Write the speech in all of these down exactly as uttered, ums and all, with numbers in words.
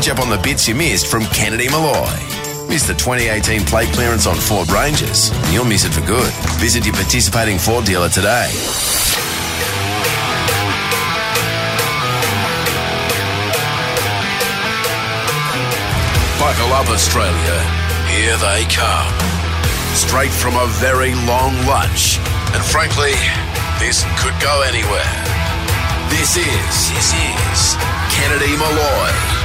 Catch up on the bits you missed from Kennedy Malloy. Miss the twenty eighteen plate clearance on Ford Rangers, and you'll miss it for good. Visit your participating Ford dealer today. Buckle up, Australia. Here they come. Straight from a very long lunch. And frankly, this could go anywhere. This is, this is Kennedy Malloy.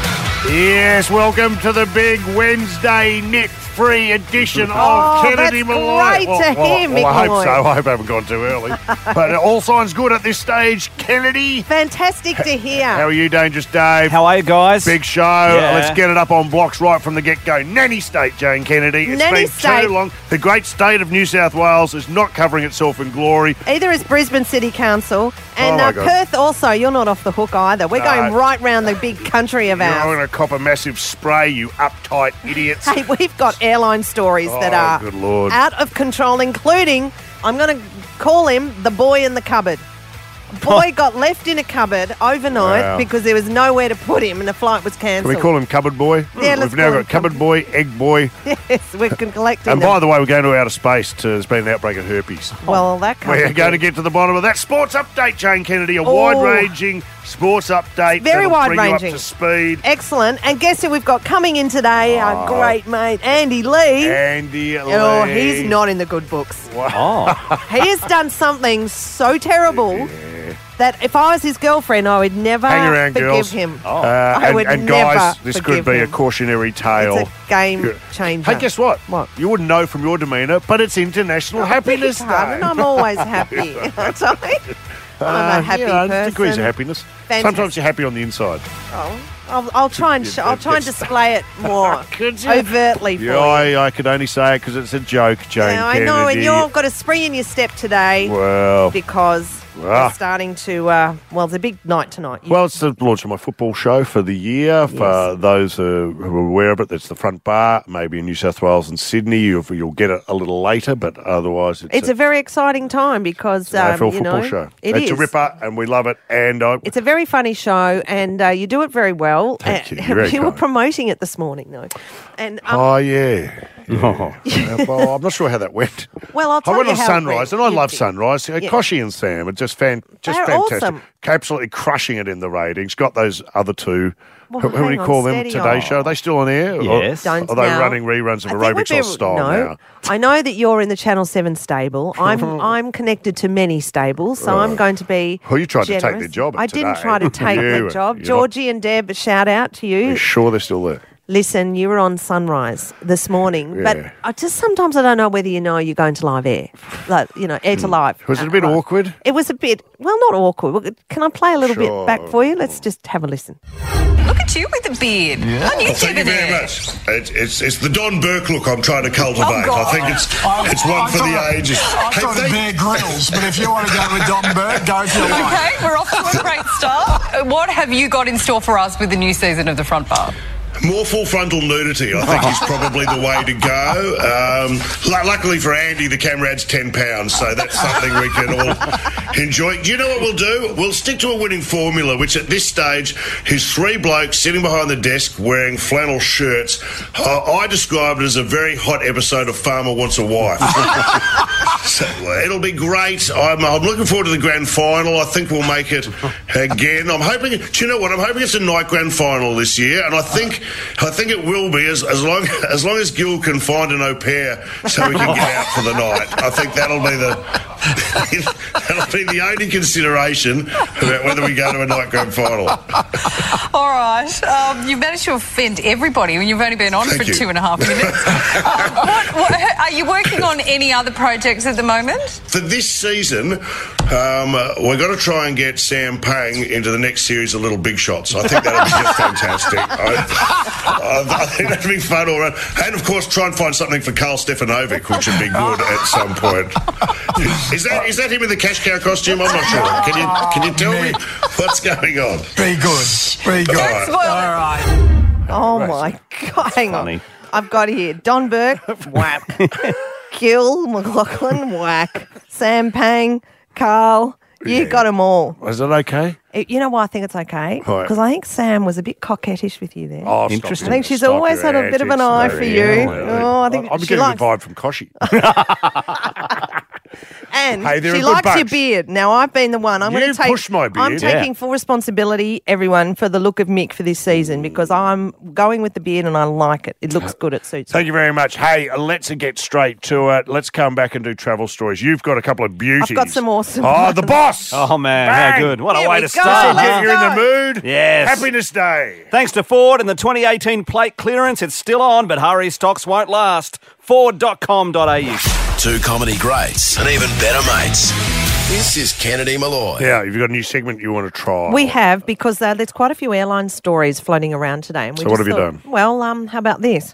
Yes, welcome to the big Wednesday net-free edition oh, of Kennedy that's Malloy. Great well, to well, hear, well, Mick I hope Malloy. so. I hope I haven't gone too early. But all signs good at this stage. Kennedy. Fantastic to hear. How are you, Dangerous Dave? How are you guys? Big show. Yeah. Let's get it up on blocks right from the get-go. Nanny State, Jane Kennedy. It's Nanny been State. too long. The great state of New South Wales is not covering itself in glory. Either is Brisbane City Council and Oh, my uh, God. Perth also. You're not off the hook either. We're No. going right round the big country of You're ours. going to cop a massive spray, you uptight idiots. Hey, we've got airline stories that Oh, are good Lord. out of control, including, I'm going to call him the boy in the cupboard. Boy got left in a cupboard overnight Wow. because there was nowhere to put him and the flight was Can cancelled. we call him Cupboard Boy? Yeah, let's We've now call him got Cupboard Boy, Egg Boy. Yes, we can collect him. And by the way, we're going to outer space. To, there's been an outbreak of herpes. Well, that can't We're be going to good. get to the bottom of that. Sports update, Jane Kennedy. A Oh. wide-ranging sports update. Very that'll bring wide-ranging. you up to speed. Excellent. And guess who we've got coming in today? Our Oh. great mate, Andy Lee. Andy Oh, Lee. he's not in the good books. Oh, He has done something so terrible that if I was his girlfriend, I would never Hang around, forgive girls. him. Oh. Uh, I and, would and never guys, this could forgive be a him. cautionary tale. It's a game Yeah. changer. Hey, guess what? What? You wouldn't know from your demeanour, but it's International Happiness Day. And I'm always happy. aren't I? I'm a happy Uh, you know, person. degrees of happiness. Fantastic. Sometimes you're happy on the inside. Oh, I'll, I'll try and sh- I'll try and display it more Could you? overtly for Yeah, you. I, I could only say it because it's a joke, Jane Yeah, I Kennedy. know, and you've got a spring in your step today Well, because Ah. we're starting to. Uh, well, it's a big night tonight. You- well, it's the launch of my football show for the year. For Yes. those uh, who are aware of it, that's the front bar, maybe in New South Wales and Sydney. You'll, you'll get it a little later, but otherwise it's, it's a very exciting time because an A F L um, you football know, show. It it's is a ripper, and we love it. And I, It's a very funny show, and uh, you do it very well. Thank you. Uh, You're very you were kind. promoting it this morning, though, and um, oh yeah. Yeah. Uh, well, I'm not sure how that went. well, I'll tell I went you on how it Sunrise, went. and I You love did. Sunrise. Uh, Yeah. Koshi and Sam are just fan, just They're fantastic. awesome. Absolutely crushing it in the ratings. Got those other two. Well, who, who do hang you on, call them? steady Today on. Show. Are they still on air? Yes. Or, Don't are they now. running reruns of I think Aerobics we'd or be- Style no. now? I know that you're in the Channel seven stable. I'm I'm connected to many stables, so I'm going to be Well, you tried to take generous. their job at I didn't Today. try to take You the were- job. you're not- Georgie and Deb, a shout out to you. Are you sure they're still there? Listen, you were on Sunrise this morning, Yeah. but I just sometimes I don't know whether you know you're going to live air, like you know, air to live. Was it a Uh, bit right. awkward? It was a bit, well, not awkward. Well, Can I play a little Sure. bit back for you? Let's just have a listen. Look at you with the beard. Yeah. On YouTube Thank you very there. much. It's, it's, it's the Don Burke look I'm trying to cultivate. Oh, God. I think it's I- it's one I for the thought- ages. I Hey, thought they- of Bear Grylls, but if you want to go with Don Burke, go for your way. Okay, we're off to a great start. Uh, What have you got in store for us with the new season of The Front Bar? More full frontal nudity, I think, is probably the way to go. Um, lu- luckily for Andy, the camera adds ten pounds, so that's something we can all enjoy. Do you know what we'll do? We'll stick to a winning formula, which at this stage is three blokes sitting behind the desk wearing flannel shirts. Uh, I describe it as a very hot episode of Farmer Wants a Wife. So, uh, it'll be great. I'm, I'm looking forward to the grand final. I think we'll make it again. I'm hoping. Do you know what? I'm hoping it's a night grand final this year, and I think I think it will be as as long as long as Gil can find an au pair so we can get out for the night. I think that'll be the that'll be the only consideration about whether we go to a night grand final. All right. Um, you've managed to offend everybody when you've only been on Thank for you. two and a half minutes. um, what, what, are you working on any other projects at the moment? For this season, um, uh, we've got to try and get Sam Pang into the next series of Little Big Shots. I think that'll be just fantastic. I, I, I think that'll be fun all around. And, of course, try and find something for Carl Stefanovic, which would be good at some point. Is that is that him in the cash cow costume? I'm not sure. Can you can you tell me what's going on? Be good. Be good. Don't spoil it. All right. Oh my God! Hang funny. on, I've got here Don Burke, whack. Gil McLaughlin, whack. Sam Pang, Carl, You Yeah. got them all. Is it okay? It- you know why I think it's okay? Why? Because I think Sam was a bit coquettish with you there. Oh, stop Interesting. your- I think she's stop always your had a bit of an antics. eye No, for yeah, you. well, Oh, I think I'm she getting likes- the vibe from Koshy. And Hey, they're a she good likes your bunch. beard. Now, I've been the one. I'm You going to take. pushed my beard. I'm taking Yeah. full responsibility, everyone, for the look of Mick for this season because I'm going with the beard and I like it. It looks good. It suits me. Thank you very much. Hey, let's get straight to it. Let's come back and do travel stories. You've got a couple of beauties. I've got some awesome Oh, the boss. Oh, man, Bang. how good. What Here a way we to go. start. Let's huh? You're in the go. mood. Yes. Happiness Day. Thanks to Ford and the twenty eighteen plate clearance, it's still on, but hurry, stocks won't last. Ford dot com dot a u. Two comedy greats and even better mates. This is Kennedy Malloy. Yeah, you've got a new segment you want to try. We have because uh, there's quite a few airline stories floating around today. And we So what just have you thought, done? Well, um, how about this?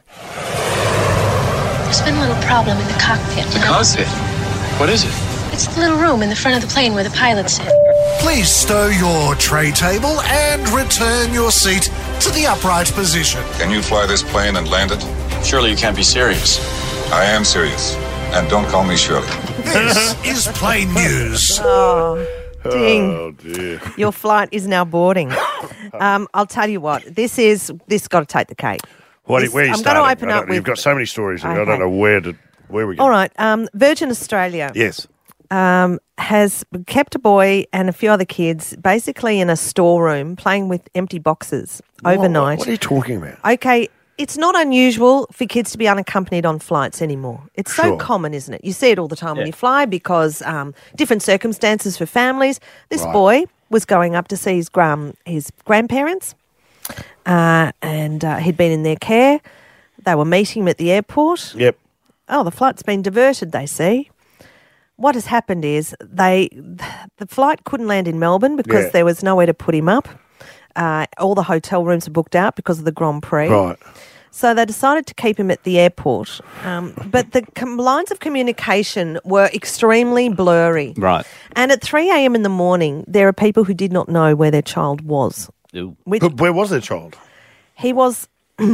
There's been a little problem in the cockpit. You know? Cockpit? What is it? It's the little room in the front of the plane where the pilots sit. Please stow your tray table and return your seat to the upright position. Can you fly this plane and land it? Surely you can't be serious. I am serious. And don't call me Shirley. This is Plane News. Ding. Oh, dear. Your flight is now boarding. Um, I'll tell you what. This is this got to take the cake. What, This- where are you I'm going starting? to open I up don't- with. You've got so many stories. here. I Okay. don't know where to where we go. All right. Um, Virgin Australia Yes. um, has kept a boy and a few other kids basically in a storeroom playing with empty boxes overnight. What, what are you talking about? Okay, it's not unusual for kids to be unaccompanied on flights anymore. It's so Sure. common, isn't it? You see it all the time when Yeah. you fly because um, different circumstances for families. This Right. boy was going up to see his gram- his grandparents, uh, and uh, he'd been in their care. They were meeting him at the airport. Yep. Oh, the flight's been diverted, they see. What has happened is they the flight couldn't land in Melbourne because Yeah. there was nowhere to put him up. Uh, all the hotel rooms were booked out because of the Grand Prix. Right. So they decided to keep him at the airport. Um, but the com- lines of communication were extremely blurry. Right. And at three a.m. in the morning, there are people who did not know where their child was. Ooh. Which But where was their child? he was...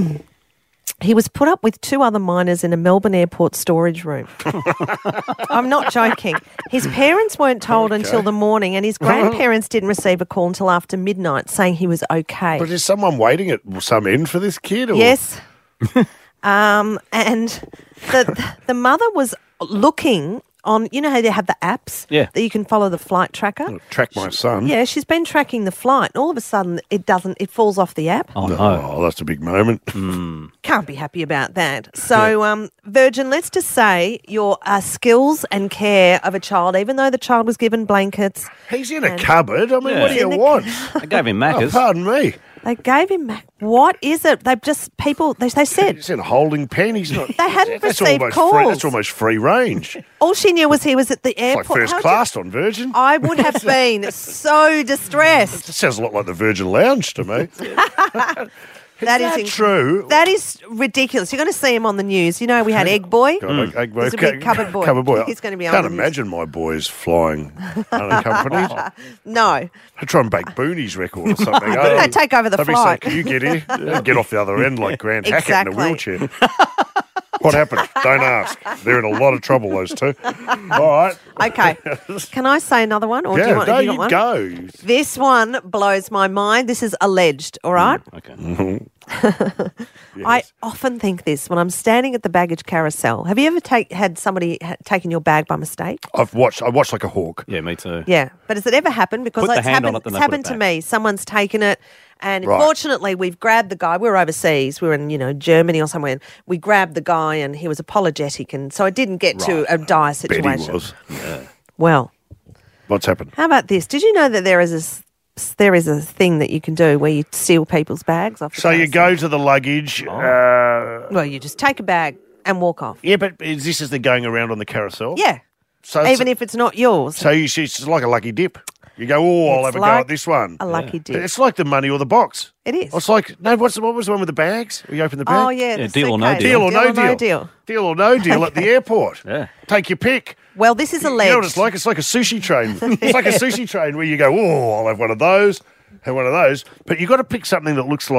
He was put up with two other minors in a Melbourne airport storage room. I'm not joking. His parents weren't told until the morning, and his grandparents didn't receive a call until after midnight saying he was okay. But is someone waiting at some end for this kid? Or? Yes. um, and the the mother was looking on, you know how they have the apps Yeah. that you can follow the flight tracker? Track my son. Yeah, she's been tracking the flight, and all of a sudden it doesn't, it falls off the app. Oh, no. Oh, that's a big moment. Can't be happy about that. So, um, Virgin, let's just say your uh, skills and care of a child, even though the child was given blankets, He's in a And- cupboard. I mean, Yeah. what do He's you in the want? I gave him Oh, Macca's. pardon me. they gave him back. What is it? They just, people, they, they said He's in a holding pen. He's not. They hadn't that's received almost calls. Free, that's almost free range. It's all she knew was he was at the like airport. first How would class on Virgin. you- I would have been so distressed. It sounds a lot like the Virgin Lounge to me. That is that inc- true? That is ridiculous. You're going to see him on the news. You know, we had Egg Boy. God, like, egg boy. He's a big cupboard boy. Cupboard boy. He's going to be I on can't the news. imagine my boys flying unaccompanied. No. I try and bake Booney's record or something. I think they take over the They'd be flight. saying, can you get here? Yeah, get off the other end like Grant Hackett in Exactly. a wheelchair. What happened? Don't ask. They're in a lot of trouble, those two. All right. Okay. Can I say another one? Or do Yeah, you want, no, have you you got one? go. This one blows my mind. This is alleged, all right? Okay. I often think this when I'm standing at the baggage carousel. Have you ever take, had somebody ha- taken your bag by mistake? I've watched. I watched like a hawk. Yeah, me too. Yeah, but has it ever happened? Because Put the it's hand on happened, it, then it's they put happened it to back. me. Someone's taken it, and Right. fortunately, we've grabbed the guy. We were overseas. We were in, you know, Germany or somewhere. And we grabbed the guy, and he was apologetic, and so it didn't get to a dire Bet he situation. was. Well, What's happened? how about this? Did you know that there is a s- there is a thing that you can do where you steal people's bags off? The So you carousel? go to the luggage. Oh. Uh, Well, you just take a bag and walk off. yeah, but is this as they're going around on the carousel? Yeah, So it's- even if it's not yours. So you, it's like a lucky dip. You go, oh, I'll It's have a like go at this one. a lucky dip. It's like the money or the box. It is. It's like no. What's the, what was the one with the bags? You open the bag. Oh yeah, Yeah, the deal or no suitcase. deal. Deal or no deal. deal. Deal or no deal at the airport. Yeah. Take your pick. Well, this is You alleged. know what it's like? It's like a sushi train. It's like a sushi train where you go, oh, I'll have one of those, have one of those. But you've got to pick something that looks like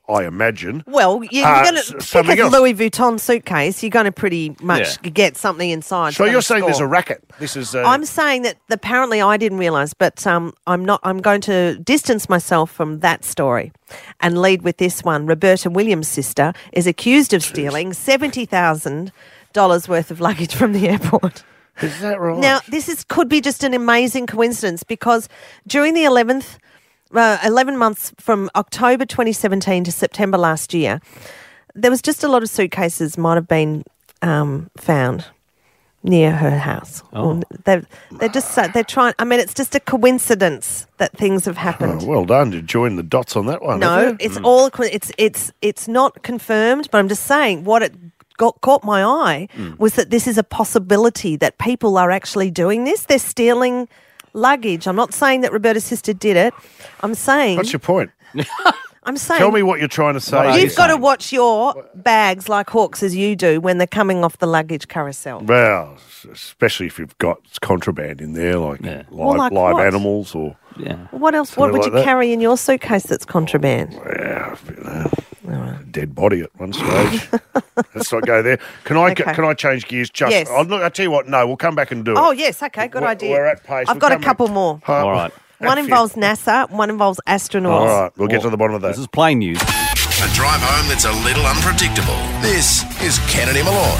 I imagine. Well, you're Uh, going s- to pick something a else. Louis Vuitton suitcase. You're going to pretty much Yeah. get something inside. So that's you're gonna saying there's a score. racket. This is. Uh, I'm saying that apparently I didn't realise, but um, I'm not. I'm going to distance myself from that story and lead with this one. Roberta Williams' sister is accused of stealing seventy thousand dollars worth of luggage from the airport. Is that right? Now, this is could be just an amazing coincidence because during the eleventh, uh, eleven months from October twenty seventeen to September last year, there was just a lot of suitcases might have been um, found near her house. Oh. They're, they're just so, they're trying. I mean, it's just a coincidence that things have happened. Oh, well done. You joined the dots on that one. No, have you? it's Mm. all co- it's it's it's not confirmed, but I'm just saying what it got caught my eye Mm. was that this is a possibility that people are actually doing this. They're stealing luggage. I'm not saying that Roberta's sister did it. I'm saying What's your point? I'm saying Tell me what you're trying to say. you've got to watch your bags like hawks as you do when they're coming off the luggage carousel. Well, especially if you've got contraband in there, like live, Well, like live what? animals or. Yeah. What else? What Something would like you that. carry in your suitcase that's contraband? Yeah, you know, a dead body at one stage. Let's not go there. Can I Okay. can I change gears? Just Yes. I'll, look, I'll tell you what. No, we'll come back and do it. Oh yes, okay, good We're- idea. we're at pace. I've We'll got a come back. couple more. All right. One involves NASA, one involves astronauts. All right, we'll get to the bottom of that. This is plain news. A drive home that's a little unpredictable. This is Kennedy Malloy.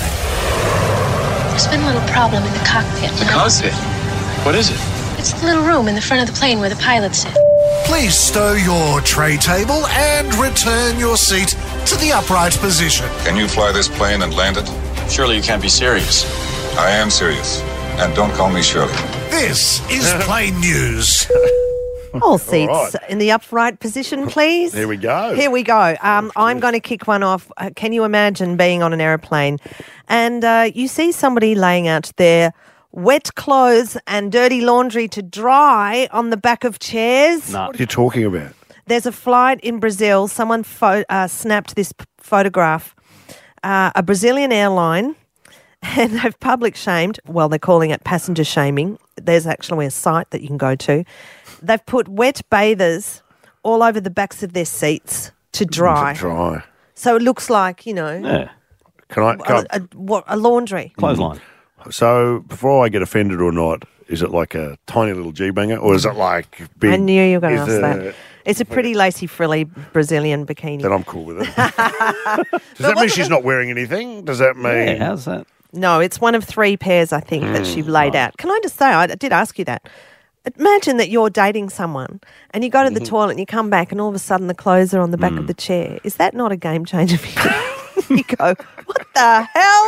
There's been a little problem in the cockpit. The cockpit? What is it? It's the little room in the front of the plane where the pilots sit. Please stow your tray table and return your seat to the upright position. Can you fly this plane and land it? Surely you can't be serious. I am serious. And don't call me Shirley. This is Plain News. All seats right. in the upright position, please. Here we go. Here we go. Um, I'm going to kick one off. Uh, can you imagine being on an aeroplane and uh, you see somebody laying out their wet clothes and dirty laundry to dry on the back of chairs? What are you talking about? There's a flight in Brazil. Someone pho- uh, snapped this p- photograph. Uh, a Brazilian airline, and they've public shamed. Well, they're calling it passenger shaming. There's actually a site that you can go to. They've put wet bathers all over the backs of their seats to dry. To dry. So it looks like, you know, Yeah. Can I? Can a, a, what, a laundry. Clothesline. I- so before I get offended or not, is it like a tiny little G-banger or is it like big? I knew you were going to is ask it- that. It's a pretty lacy, frilly Brazilian bikini. Then I'm cool with it. Does that mean she's not wearing anything? Does that mean? Yeah, how's that? No, it's one of three pairs, I think, that she laid out. Can I just say, I did ask you that. Imagine that you're dating someone and you go to the toilet and you come back and all of a sudden the clothes are on the back of the chair. Is that not a game changer for you? You go, what the hell?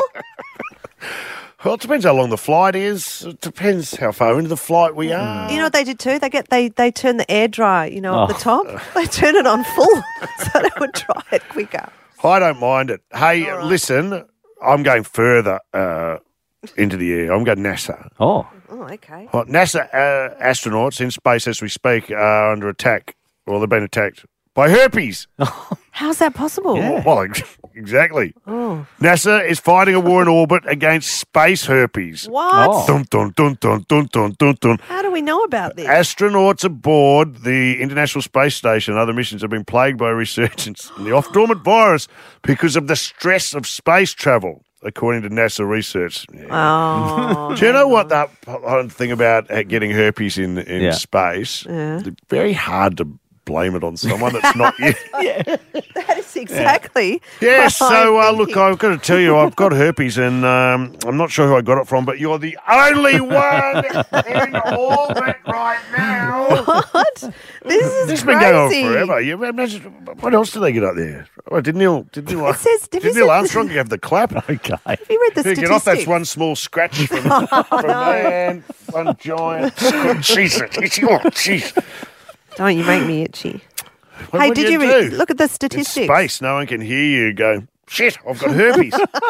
Well, it depends how long the flight is. It depends how far into the flight we are. You know what they did too? They get they they turn the air dryer, you know, at the Oh. top. They turn it on full so they would dry it quicker. I don't mind it. Hey, listen, I'm going further uh, into the air. I'm going NASA. Oh. Oh, okay. Well, NASA uh, astronauts in space as we speak are under attack. Well, they've been attacked by herpes. How's that possible? Well, ex- exactly. Oh. NASA is fighting a war in orbit against space herpes. What? Oh. Dun, dun, dun, dun, dun, dun, dun, dun. How do we know about this? Astronauts aboard the International Space Station and other missions have been plagued by a resurgence in the off-dormant virus because of the stress of space travel, according to NASA research. Oh. Do you know what that whole thing about uh, getting herpes in, in Yeah. space? Yeah. It's very hard to blame it on someone that's not you. That is exactly. Yeah, what so I'm uh, look, thinking. I've got to tell you, I've got herpes, and um, I'm not sure who I got it from, but you're the only one in orbit right now. What? This is This has crazy. been going on forever. You imagine, what else did they get up there? Oh, did Neil? Did Neil? It says- did have you Neil said- Armstrong have the clap? Okay. Have you read the You get off, that's statistics? one small scratch from, from man, one giant. Jeez, oh, jeez. Don't you make me itchy. What hey, would did you you, read? do? Look at the In statistics? space, no one can hear you go, shit, I've got herpes.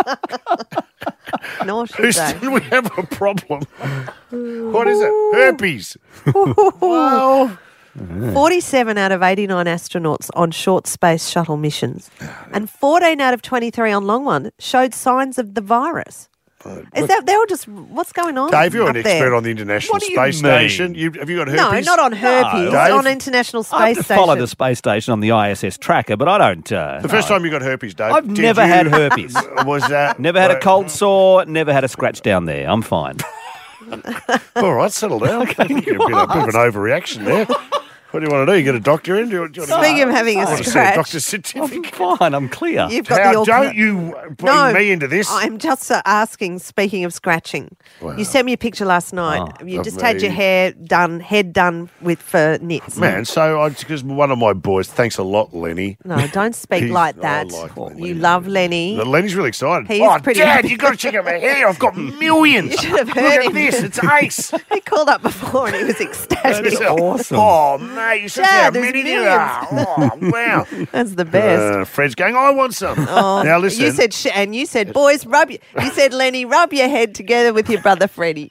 Nor should Houston, they. we have a problem. What is it? Herpes. Well, forty-seven out of eighty-nine astronauts on short space shuttle missions and fourteen out of twenty-three on long one showed signs of the virus. Is that they're all just what's going on? Dave, you're an up expert there? on the International What do you Space mean? Station. You, have you got No, herpes? not on herpes. Dave? On International Space I have to Station. follow the space station on the I S S tracker, but I don't. Uh, The first no. time you got herpes, Dave. I've did never you- had herpes. Was that Never had a uh, cold sore. Never had a scratch down there. I'm fine. All right, settle down. I think you're a bit, a bit of an overreaction there. What do you want to do? You get a doctor in? Do you, do you want Speaking of having a want to see a scratch, doctor's certificate? Fine, I'm clear. you've got How the don't orca- you bring No, me into this? I'm just uh, asking, speaking of scratching. Wow. You sent me a picture last night. Oh, you of just had your me. hair done, head done with for knits. Man, so I because one of my boys, thanks a lot, Lenny. No, don't speak He's- like I that. like Lenny. You love Lenny. Uh, Lenny's really excited. He is oh, pretty Dad, happy. you've got to check out my hair. I've got millions. You should have Look heard at him. this. It's ace. He called up before and he was ecstatic. awesome. Oh, mate, you should see Dad, how there's many there millions. are. Oh, wow. That's the best. Uh, Fred's going, I want some. Oh, now, listen. You said, sh- and you said, boys, rub. You, you said, Lenny, rub your head together with your brother Freddie.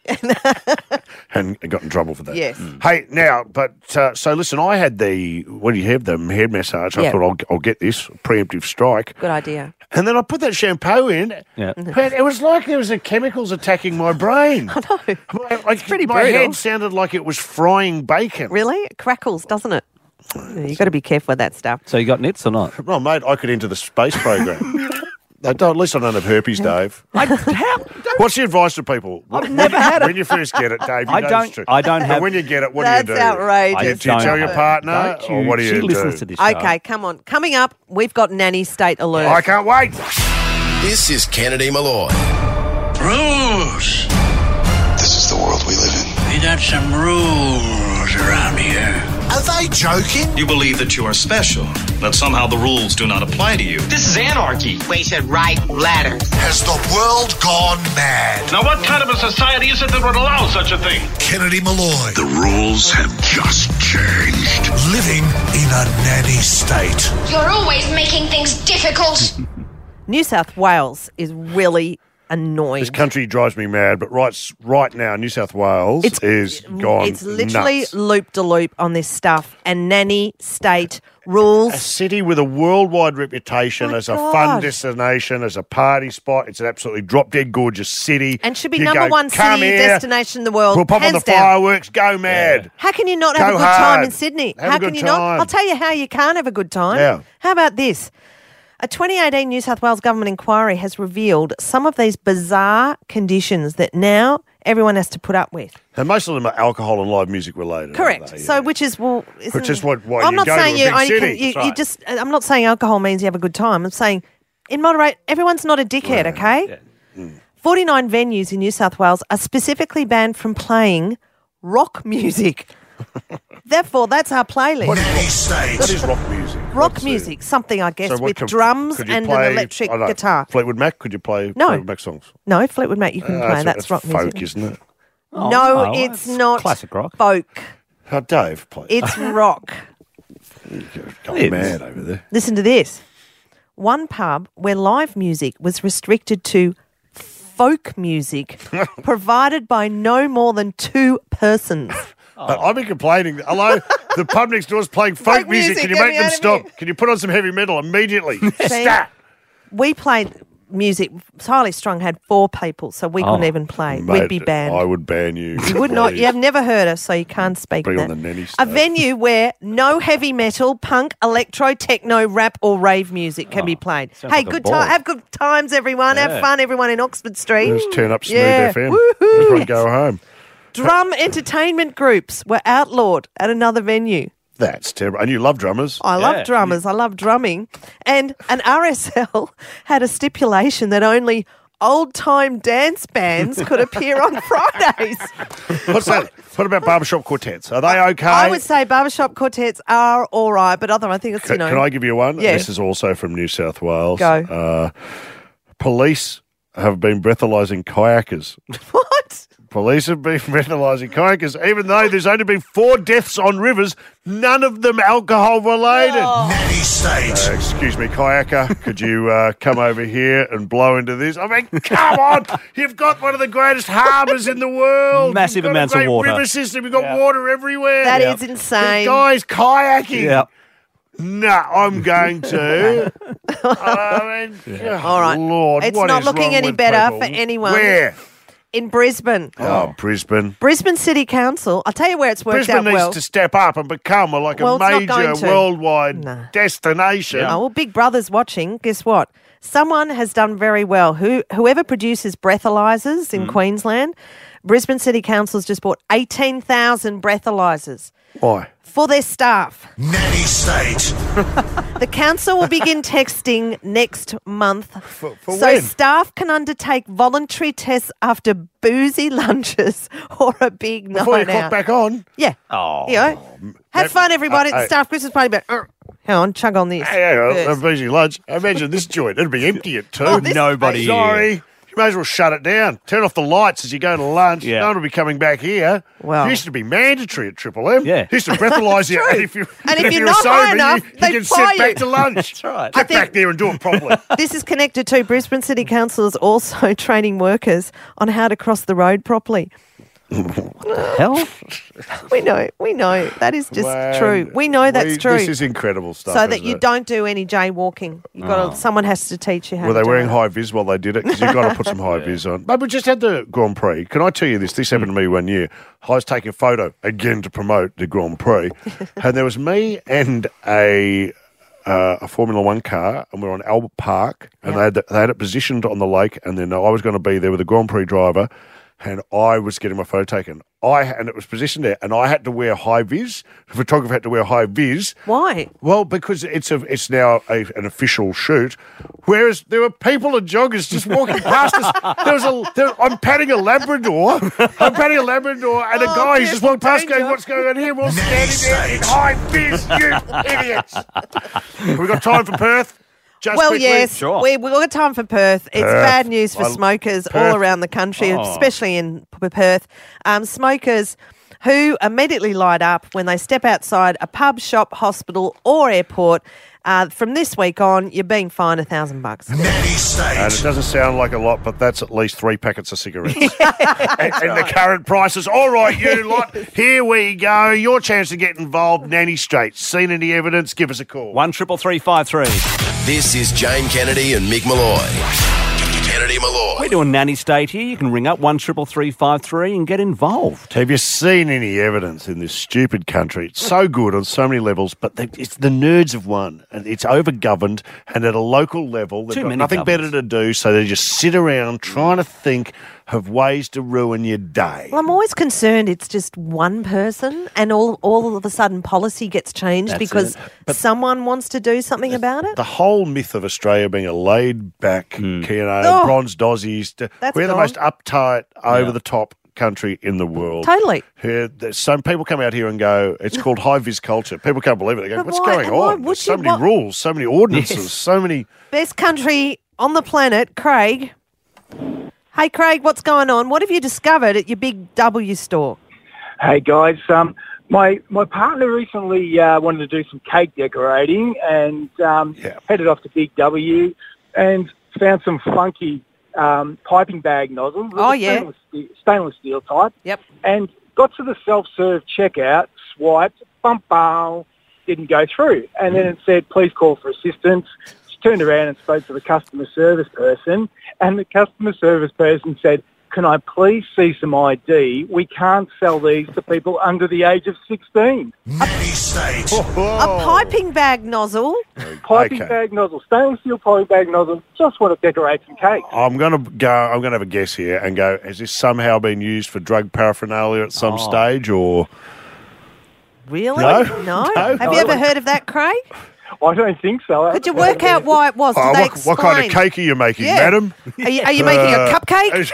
and got in trouble for that. Yes. Hey, now, but uh, so listen, I had the, what do you have, the head massage. I Yeah. thought I'll, I'll get this preemptive strike. Good idea. And then I put that shampoo in. Yeah. But it was like there was a chemicals attacking my brain. I know. My, like, pretty my brutal. head sounded like it was frying bacon. Really? It crackles, doesn't it? You've got to be careful with that stuff. So you got nits or not? Well, mate, I could enter the space program. No, don't, at least I don't have herpes, Dave. I, how, What's the advice to people? I've never had it. When you first get it, Dave, you I know don't- it's true. I don't But have- when you get it, what That's do you do? outrageous. I Do you, do you don't tell your have it. partner, Don't or you- what do you she do? listens to this show. Okay, come on. Coming up, we've got Nanny State Alert. I can't wait. This is Kennedy Malloy. Rules. This is the world we live in. We got some rules around here. Are they joking? You believe that you are special, that somehow the rules do not apply to you. This is anarchy. We should write letters. Has the world gone mad? Now, what kind of a society is it that would allow such a thing? Kennedy Malloy. The rules have just changed. Living in a nanny state. You're always making things difficult. New South Wales is really annoying. This country drives me mad, but right, right now, New South Wales It's- is gone It's literally nuts. loop de loop on this stuff and nanny state A rules. city with a worldwide reputation My as a God. fun destination, as a party spot. It's an absolutely drop-dead gorgeous city. And should be You number go, one "Come city here, destination in the world. We'll pop on hands the down. fireworks, go mad. How can you not Go have a good hard. time in Sydney? Have how a can good you time. not? I'll tell you how you can't have a good time. Yeah. How about this? A twenty eighteen New South Wales government inquiry has revealed some of these bizarre conditions that now everyone has to put up with. And most of them are alcohol and live music related. Correct. aren't they? So, which is well, isn't- Which is what- why I'm you not go to saying a you. big only city. can- you, That's you right. just. I'm not saying alcohol means you have a good time. I'm saying, in moderate, everyone's not a dickhead. Okay. forty-nine venues in New South Wales are specifically banned from playing rock music. Therefore, that's our playlist. Nanny state. What is rock music? Rock What's the- music, something I guess So what with could- drums could you and play- an electric I don't know, guitar. Fleetwood Mac, could you play No. Fleetwood Mac songs? No, Fleetwood Mac you can Uh, play. That's, rock folk, music. isn't it? Oh, no, well, it's that's not classic rock. folk. Oh, Dave, please. It's rock. Going It is. mad over there. Listen to this. One pub where live music was restricted to folk music provided by no more than two persons. But I've been complaining. Hello, the pub next door is playing folk, Folk music. music, Can you get make me them out of stop? here. Can you put on some heavy metal immediately? See? Stat. We played music. Highly Strung had four people, so we couldn't Oh. even play. Mate, We'd be banned. I would ban you. You would not. Please. You have never heard us, so you can't speak. Bring that. on the nanny A state. venue where no heavy metal, punk, electro, techno, rap, or rave music can be played. sounds Hey, like a good ball. time. Have good times, everyone. Have Yeah. fun, everyone in Oxford Street. Just turn up Smooth Yeah. F M. Woohoo. Everyone go home. Drum entertainment groups were outlawed at another venue. That's terrible. And you love drummers. I love Yeah. drummers. I love drumming. And an R S L had a stipulation that only old-time dance bands could appear on Fridays. What's that? What about barbershop quartets? Are they okay? I would say barbershop quartets are all right, but other I think it's, Can, you know. can I give you one? Yeah. This is also from New South Wales. Go. Uh, police have been breathalyzing kayakers. What? Police have been breathalyzing kayakers, even though there's only been four deaths on rivers, none of them alcohol related. Nanny state. Uh, excuse me, kayaker, could you uh, come over here and blow into this? I mean, come on! You've got one of the greatest harbours in the world. Massive You've got amounts a of great water. river system. You've got Yeah. water everywhere. That That is is insane. Guys, kayaking. Yeah. No, I'm going to I mean, Yeah. oh, All right. Lord, It's what not is looking wrong any with better people? for anyone. Where? In Brisbane. Oh, Brisbane. Brisbane City Council. I'll tell you where it's worked Brisbane out needs well. to step up and become a, like Well, a it's not major going to. worldwide destination. Oh, well, Big Brother's watching. Guess what? Someone has done very well. Who, whoever produces breathalyzers in Mm. Queensland, Brisbane City Council's just bought eighteen thousand breathalyzers Why? for their staff. Nanny state. The council will begin texting next month, for so when? staff can undertake voluntary tests after boozy lunches or a big Before night you clock out. back on? Yeah. Oh. You know, have fun, everybody, at uh, the staff Christmas party. But uh, hang on, chug on this. Hey, hang on, first. a busy lunch. Imagine this joint. It'd be empty at two. Oh, this- Nobody Sorry. here. You may as well shut it down. Turn off the lights as you go to lunch. Yeah. No one will be coming back here. Well- It used to be mandatory at Triple M. Yeah. It used to breathalyse you. And if, you, And if you're you're not sober, high enough, you, you they can fire sit back you. to lunch. That's right. Get I think- back there and do it properly. This is connected to Brisbane City Council is also training workers on how to cross the road properly. Hell? We know, we know. That is just Man, true. We know that's we- true. This is incredible stuff. so that isn't you it? don't do any jaywalking. You got to. Someone has to teach you how. Were to they do wearing it. high vis while they did it? Because you've got to put some high vis on. But we just had the Grand Prix. Can I tell you this? This happened to me one year. I was taking a photo, again, to promote the Grand Prix. And there was me and a uh, a Formula One car, and we were on Albert Park, and Yeah. they, had the, they had it positioned on the lake, and then I was going to be there with a Grand Prix driver, and I was getting my photo taken. I And it was positioned there, and I had to wear high vis. The photographer had to wear high vis. Why? Well, because it's a it's now a, an official shoot, whereas there were people and joggers just walking past us. There was a there, I'm patting a Labrador, I'm patting a Labrador, and a Oh, guy who's just walked past, danger. going, "What's going on here?" We're all standing there in high vis, you idiots. Have we got time for Perth? Just Well, quickly? yes, Sure. we, we've got time for Perth. It's Perth. bad news for I- smokers Perth. all around the country, Oh. especially in P- Perth. Um, smokers who immediately light up when they step outside a pub, shop, hospital or airport. Uh, from this week on, you're being fined a thousand bucks. Nanny And it state. doesn't sound like a lot, but that's at least three packets of cigarettes. and, and the current prices. All right, you lot, here we go. Your chance to get involved. Nanny State. Seen any evidence? Give us a call. One triple three five three. This is Jane Kennedy and Mick Malloy. Kennedy Malloy. We're doing Nanny State here. You can ring up one triple three five three and get involved. Have you seen any evidence in this stupid country? It's so good on so many levels, but they, it's the nerds have won, and it's overgoverned. And at a local level, they've Too got many nothing better governments. to do, so they just sit around trying to think of ways to ruin your day. Well, I'm always concerned it's just one person and all, all of a sudden policy gets changed That's because it. someone wants to do something about it. The whole myth of Australia being a laid-back, you know, Oh. bronze Aussies, to- That's we're the gone. most uptight, over-the-top country in the world. Totally. Here, there's some people come out here and go, it's called high-vis culture. People can't believe it. They go, But what's why- going why on? would There's so you many want- rules, so many ordinances, Yes. so many... Best country on the planet, Craig. Hey, Craig, what's going on? What have you discovered at your Big W store? Hey guys, um, my my partner recently uh, wanted to do some cake decorating and um, Yeah. headed off to Big W and found some funky um, piping bag nozzles. Oh, yeah. Stainless steel, stainless steel type. Yep. And got to the self-serve checkout, swiped, bum bum, didn't go through. And then it said, please call for assistance. She turned around and spoke to the customer service person, and the customer service person said, can I please see some I D? We can't sell these to people under the age of sixteen. Nanny state. A piping bag nozzle. Piping Okay. bag nozzle, stainless steel piping bag nozzle, just want to decorate some cake. I'm going to go, I'm going to have a guess here and go, has this somehow been used for drug paraphernalia at some Oh. stage, or... Really? No? No? No. Have you ever heard of that, Craig? I don't think so. Could you work out why it was? Did Oh, they what, what kind of explain? cake are you making, Yeah. madam? Are you, are you making a Uh,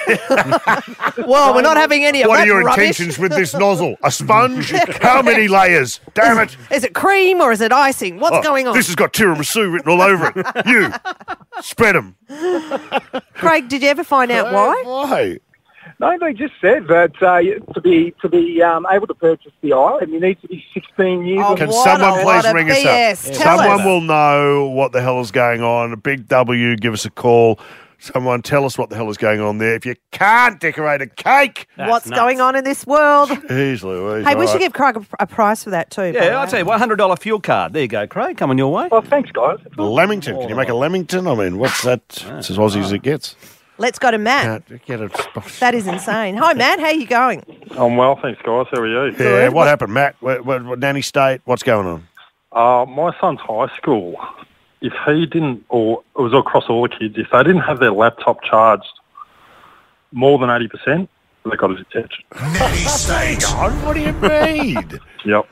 cupcake? Well, we're not having any of What that are your rubbish. intentions with this nozzle? A sponge? How many layers? Damn it. Is it cream or is it icing? What's Oh, going on? This has got tiramisu written all over it. You, spread them. Craig, did you ever find out why? Why? No, they just said that uh, to be to be um, able to purchase the item, you need to be sixteen years Oh, old. Can what someone a please lot of ring B S. us up? Tell Someone us. will know what the hell is going on. Big W, give us a call. Someone tell us what the hell is going on there. If you can't decorate a cake, What's going on in this world? Jeez Louise. Hey, we all should right. give Craig a, a price for that too. by the Yeah, I'll way. tell you, one hundred dollars fuel card. There you go, Craig. Coming your way. Oh, thanks, guys. Leamington. Can you make a Leamington? I mean, what's that? It's as Aussie as it gets. Let's go to Matt. Can't get it. That is insane. Hi, Matt. How you going? I'm well, thanks, guys. How are you? Yeah, what happened, Matt? What, what, what, Nanny State, what's going on? Uh, my son's high school, if he didn't, or it was across all the kids, if they didn't have their laptop charged more than eighty percent, they got a detention. Nanny State. God, what do you mean? Yep.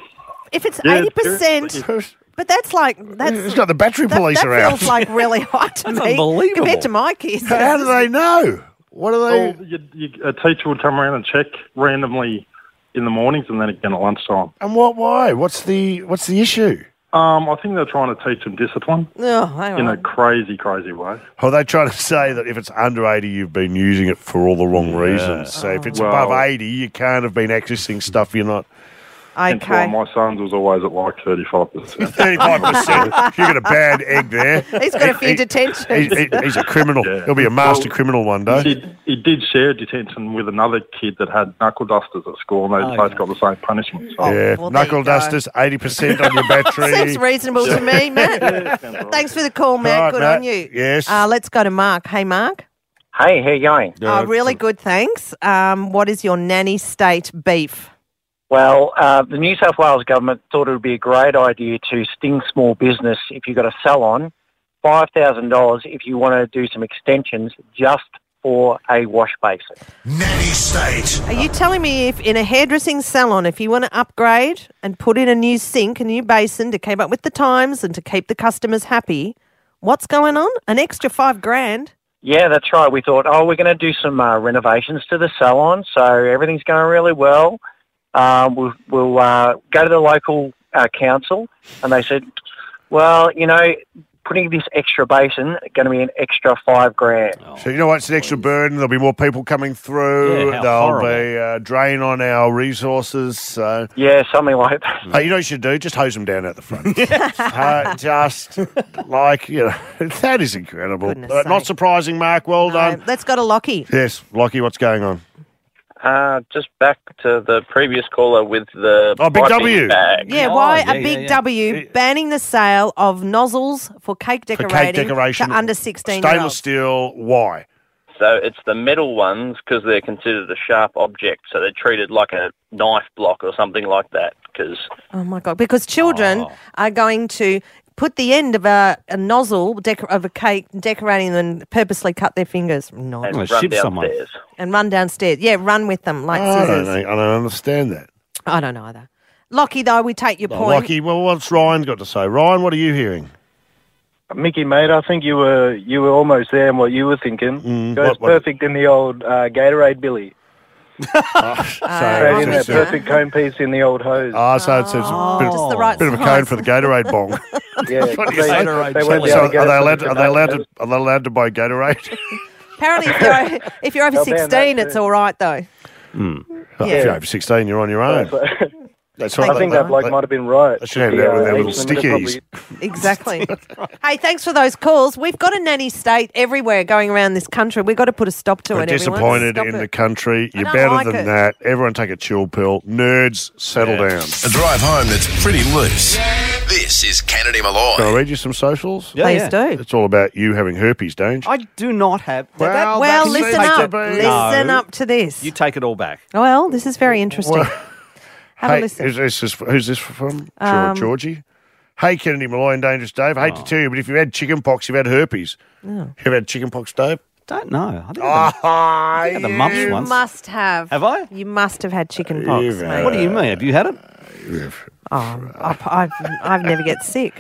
If it's Yeah, eighty percent, but that's like that's It's got the battery that, police that around. feels like really high to That's me unbelievable. compared to my kids. How do they know? What are they? Well, you, you, a teacher would come around and check randomly in the mornings and then again at lunchtime. And what? Why? What's the What's the issue? Um, I think they're trying to teach them discipline Oh, hang in a on. crazy, crazy way. Are they trying to say that if it's under eighty, you've been using it for all the wrong reasons? So if it's Well- above eighty, you can't have been accessing stuff you're not. Hence why Okay. my son's was always at like thirty-five percent. thirty-five percent. You got a bad egg there. He's got a few He- detentions. He's, he- he's a criminal. Yeah. He'll be a master Well, criminal one He day. did, he did share detention with another kid that had knuckle dusters at school, and they Oh, both yeah. got the same punishment. So. Yeah, well, there knuckle you go. dusters, eighty percent on your battery. Seems reasonable to me, Matt. Thanks for the call, Matt. Right, Good Matt. on you. Yes. Uh, let's go to Mark. Hey, Mark. Hey, how you going? Oh, really good, thanks. Um, what is your nanny state beef? Well, uh, the New South Wales government thought it would be a great idea to sting small business if you've got a salon, five thousand dollars if you want to do some extensions just for a wash basin. Nanny State. Are you telling me if in a hairdressing salon, if you want to upgrade and put in a new sink, a new basin to keep up with the times and to keep the customers happy, what's going on? An extra five grand? Yeah, that's right. We thought, oh, we're going to do some uh, renovations to the salon, so everything's going really well. Um, we'll we'll uh, go to the local uh, council, and they said, well, you know, putting this extra basin is going to be an extra five grand. So you know what? It's an extra burden. There'll be more people coming through. Yeah, how There'll horrible. be a drain on our resources. So Yeah, something like that. hey, you know what you should do? Just hose them down at the front. uh, just like, you know, that is incredible. Goodness Uh, not sake. surprising, Mark. Well No, done. let's go to Lockie. Yes, Lockie, what's going on? Uh, just back to the previous caller with the Oh, Big piping W. bag. Yeah, Oh, why yeah, a big yeah, yeah. W banning the sale of nozzles for cake For decorating, cake decoration. to under sixteen Stainless year olds? steel, why? So it's the metal ones because they're considered a sharp object, so they're treated like a knife block or something like that. Because Oh my god! Because children Oh. are going to put the end of a, a nozzle decor- of a cake, decorating them, and purposely cut their fingers. No. and gonna run ship someone. downstairs. And run downstairs. Yeah, run with them like I don't, scissors. know, I don't understand that. I don't know either. Lockie, though, we take your Oh, point. Lockie, well, what's Ryan got to say? Ryan, what are you hearing? Mickey, mate, I think you were you were almost there in what you were thinking. Mm, Goes what- what- perfect in the old uh, Gatorade Billy. Uh, So, Straight in it's, that uh, perfect cone piece in the old hose. Ah, so it's, it's a bit, Just the of, right bit of a size. cone for the Gatorade bong. Yeah, What do you they, say? Gatorade they won't be So able to are get they it allowed? for Are the they allowed Gatorade. to? Are they allowed to buy Gatorade? Apparently, if you're, if you're over They'll ban that sixteen, it's too. all right, though. If Yeah. you're over sixteen, you're on your own. That's I right. think They- that bloke they- might have been right. They should have that with their little stickies. Exactly. Hey, thanks for those calls. We've got a nanny state everywhere going around this country. We've got to put a stop to We're it, everyone. disappointed Stop in it. the country. I You're don't better like than it. that. Everyone take a chill pill. Nerds, settle Yeah. down. A drive home that's pretty loose. This is Kennedy Malloy. Can I read you some socials? Yeah, Please yeah. do. It's all about you having herpes, don't you? I do not have. that- that- Well, that listen seems to up. be- Listen No. up to this. You take it all back. Well, this is very interesting. Well, Have a hey, listen. Who's this, is- who's this from? Geor- Um, Georgie? Hey, Kennedy Malloy and Dangerous Dave. I hate to tell you, but if you've had chicken pox, you've had herpes. Oh. You've had chicken pox, Dave? Don't know. I think I had the, Ah, I had the mumps You once. must have. Have I? You must have had chicken pox, You've mate. What do you mean? Have you had it? Oh, I've, I've, I've never get sick.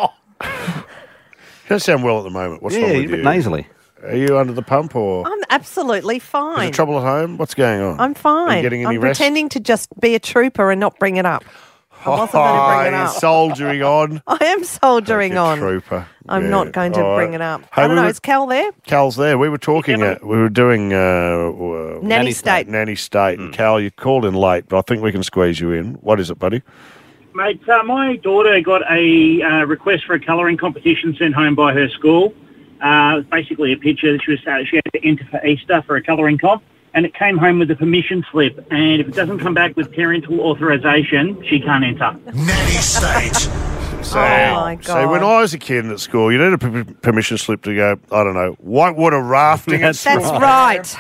You don't sound well at the moment. What's yeah, wrong you're with a bit you? nasally. Are you under the pump or I'm absolutely is fine. there trouble at home? What's going on? I'm fine. Are you getting any I'm rest? pretending to just be a trooper and not bring it up. I wasn't going to bring it Oh, up. you're soldiering on. I am soldiering Like a on. Trooper. I'm Yeah. not going to All bring right. it up. Hey, I don't we know. were- Is Cal there? Cal's there. We were talking. Uh, we were doing uh, uh, Nanny State. Nanny State. Hmm. And Cal, you called in late, but I think we can squeeze you in. What is it, buddy? Mate, uh, my daughter got a uh, request for a colouring competition sent home by her school, Uh, it was basically a picture that she, was, uh, she had to enter for Easter for a colouring comp, and it came home with a permission slip. And if it doesn't come back with parental authorisation, she can't enter. Nanny state. So, Oh, my so God. when I was a kid at school, you need a p- permission slip to go, I don't know, whitewater rafting at school. That's right.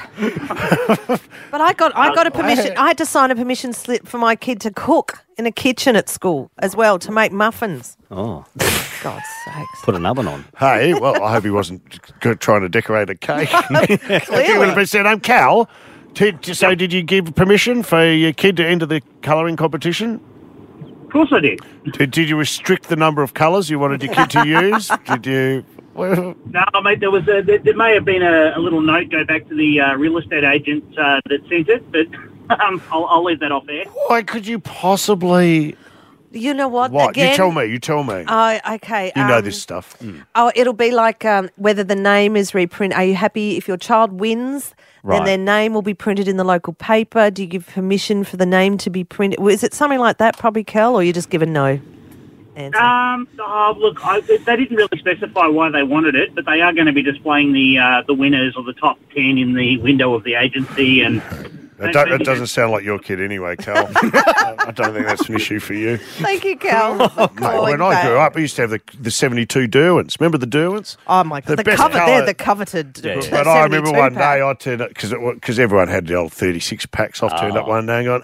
But I got I got a permission. I had to sign a permission slip for my kid to cook in a kitchen at school as well, to make muffins. Oh, God's sakes. put an oven on. Hey, well, I hope he wasn't g- trying to decorate a cake. He Clearly. would have been said, um, Cal, did, so did you give permission for your kid to enter the colouring competition? Of course I did. Did, did you restrict the number of colours you wanted your kid to use? Did you... Well, No, mate, there was a, there, there may have been a, a little note go back to the uh, real estate agent uh, that sent it, but um, I'll, I'll leave that off there. why could you possibly... You know what? What? Again, You tell me, you tell me. Oh, okay. you know um, this stuff. Oh, it'll be like um, whether the name is reprinted. Are you happy if your child wins? Right. Then their name will be printed in the local paper. Do you give permission for the name to be printed? Is it something like that, probably, Kel, or you just give a no answer? Um, oh, look, I, they didn't really specify why they wanted it, but they are going to be displaying the uh, the winners or the top ten in the window of the agency, and That, do- that doesn't sound like your kid anyway, Cal. I don't think that's an issue for you. Thank you, Kel. for Mate, calling when I back. grew up, we used to have the, the seventy-two Derwents. Remember the Derwents? Oh, my God. The The best covet, colour- they're the coveted. Yeah, yeah. But I remember seventy-two one pack. day I turned up, because because everyone had the old thirty-six packs. I turned up one day and gone,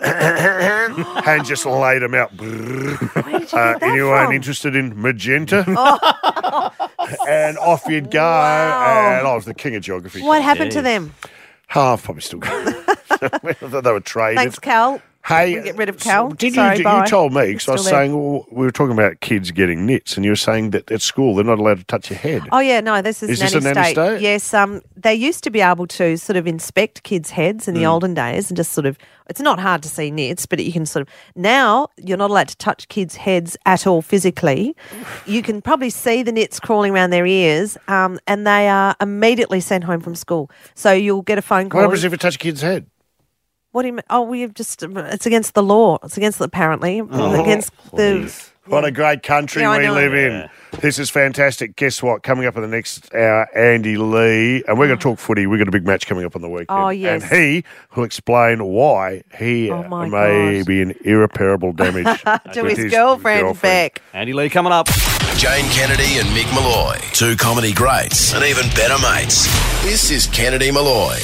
and just laid them out. Where did you Uh, get that anyone from? interested in magenta? Oh. And off you'd go. Wow. And I was the king of geography. What happened to them? Oh, I've probably still got I thought they were traded. Thanks, Cal. Hey, We get rid of Cal. Did Sorry, you, bye. you told me, because I was Still there. saying, well, we were talking about kids getting nits, and you were saying that at school they're not allowed to touch your head. Oh, yeah, no, this is, Is nanny this a nanny state. state? Yes, um, they used to be able to sort of inspect kids' heads in the Mm. olden days and just sort of, it's not hard to see nits, but you can sort of, now you're not allowed to touch kids' heads at all physically. You can probably see the nits crawling around their ears, um, and they are immediately sent home from school. So you'll get a phone call. What happens if it touches a kid's head? What do you mean? Oh, we've just, it's against the law. It's against, apparently, Oh, against the... What a great country Yeah, I we know. live in. Yeah. This is fantastic. Guess what? Coming up in the next hour, Andy Lee, and we're going to talk footy. We've got a big match coming up on the weekend. Oh, yes. And he will explain why he Oh, my may God. be in irreparable damage To with his girlfriend, Beck. Andy Lee coming up. Jane Kennedy and Mick Malloy, two comedy greats and even better mates. This is Kennedy Malloy.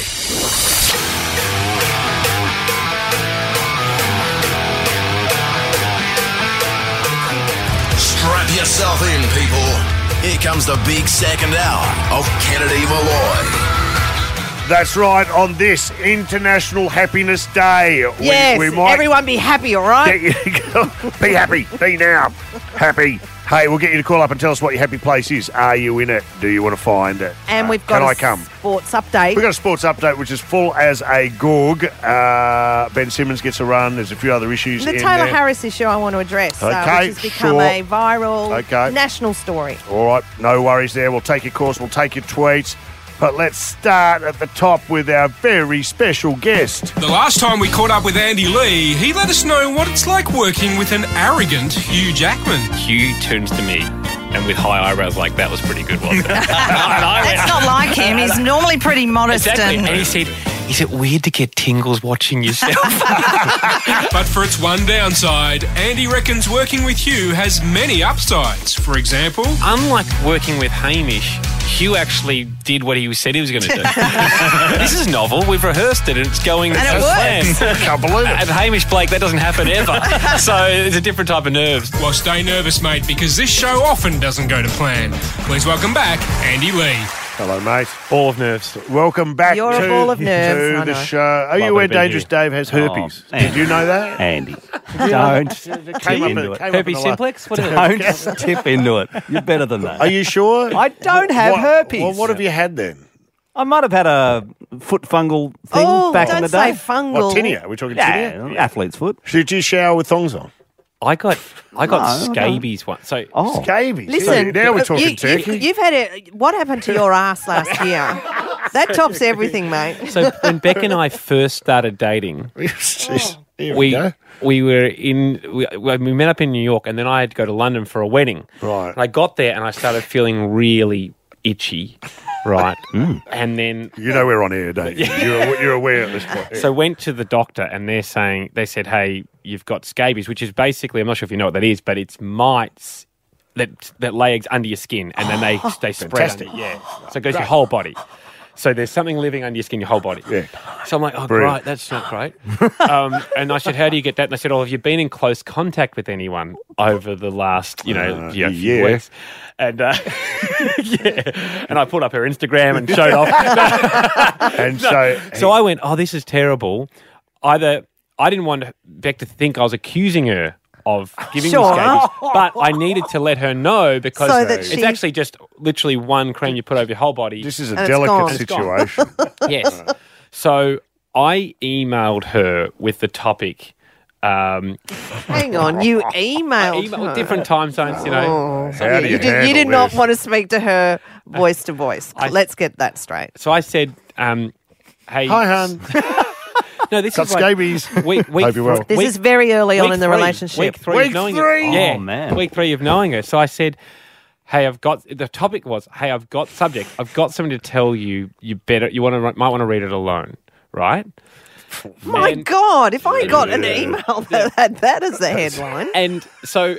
Strap yourself in, people. Here comes the big second hour of Kennedy Malloy. That's right, on this International Happiness Day. we- Yes, we, might everyone be happy, all right? get you to be happy, be now, happy. Hey, we'll get you to call up and tell us what your happy place is. Are you in it? Do you want to find it? And Uh, we've got Can a I come? sports update. We've got a sports update which is full as a gorg. Uh, Ben Simmons gets a run. There's a few other issues The in Taylor there. Harris issue I want to address, uh, Okay, which has become sure. a viral Okay. national story. All right, no worries there. We'll take your calls, we'll take your tweets. But let's start at the top with our very special guest. The last time we caught up with Andy Lee, he let us know what it's like working with an arrogant Hugh Jackman. Hugh turns to me, and with high eyebrows like that was pretty good, wasn't it? And I went- That's not like him. He's normally pretty modest. Exactly. And And he said, is it weird to get tingles watching yourself? But for its one downside, Andy reckons working with Hugh has many upsides. For example, Unlike working with Hamish, Hugh actually did what he said he was going to do. This is novel. We've rehearsed it, and it's going And it as works. planned. Can't believe it. And Hamish Blake, that doesn't happen ever. So it's a different type of nerves. well, stay nervous, mate, because this show often doesn't go to plan. Please welcome back Andy Lee. Hello, mate. Ball of nerves. Welcome back You're to, a ball of nerves, to I the know. show. Are you Lovely aware to be Dangerous here. Dave has herpes? Oh, Did you know that? Andy, don't It tip came up in- into it. came up in Herpes the la- simplex? What is it? Don't tip into it. You're better than that. Are you sure? I don't have What- herpes. Well, what have you had then? I might have had a foot fungal thing Oh, back don't in the say day. fungal. What, tinea? Are we talking tinea? Yeah, athlete's foot. Did you shower with thongs on? I got I got No, scabies once. So Oh, Scabies. Listen, now we're uh, talking you, turkey. You've, you've had it. What happened to your ass last year? That tops everything, mate. so when Beck and I first started dating, Jeez, here we, we go. we were in we, we met up in New York, and then I had to go to London for a wedding. Right. And I got there and I started feeling really itchy, right? And then You know we're on air, don't you? You're, you're aware at this point. So went to the doctor and they're saying, they said, hey, you've got scabies, which is basically, I'm not sure if you know what that is, but it's mites that that lay eggs under your skin and then they, they spread Fantastic. under, yeah. So it goes your whole body. So there's something living under your skin, your whole body. Yeah. So I'm like, oh, Brilliant. great, that's not great. um, and I said, how do you get that? And I said, oh, have you been in close contact with anyone over the last, you know, Uh, you know, few yeah. weeks? And uh, yeah, and I pulled up her Instagram and showed off. And so, So I went, oh, this is terrible. Either I didn't want Beck to think I was accusing her of giving Sure. me scabies, but I needed to let her know because So that it's she- actually just literally one cream you put over your whole body. this is a And it's delicate gone. It's gone. situation. Yes. So I emailed her with the topic. Um, Hang on, you emailed email, her. different time zones, you know. Oh. How do you you, did, you handle did not this? want to speak to her voice to voice. I- Let's get that straight. So I said, um, "Hey, Hi, hun. no, this Got is like scabies. week, week, Hope you're well. This week- is very early on week in the three, relationship. Week three Week of knowing three? her. Yeah, Oh, man. week three of knowing her. So I said, "Hey, I've got." The topic was, "Hey, I've got subject. I've got something to tell you. You better. You want to might want to read it alone, right?" My And- God, if I got an Yeah. email that had that as the headline, And so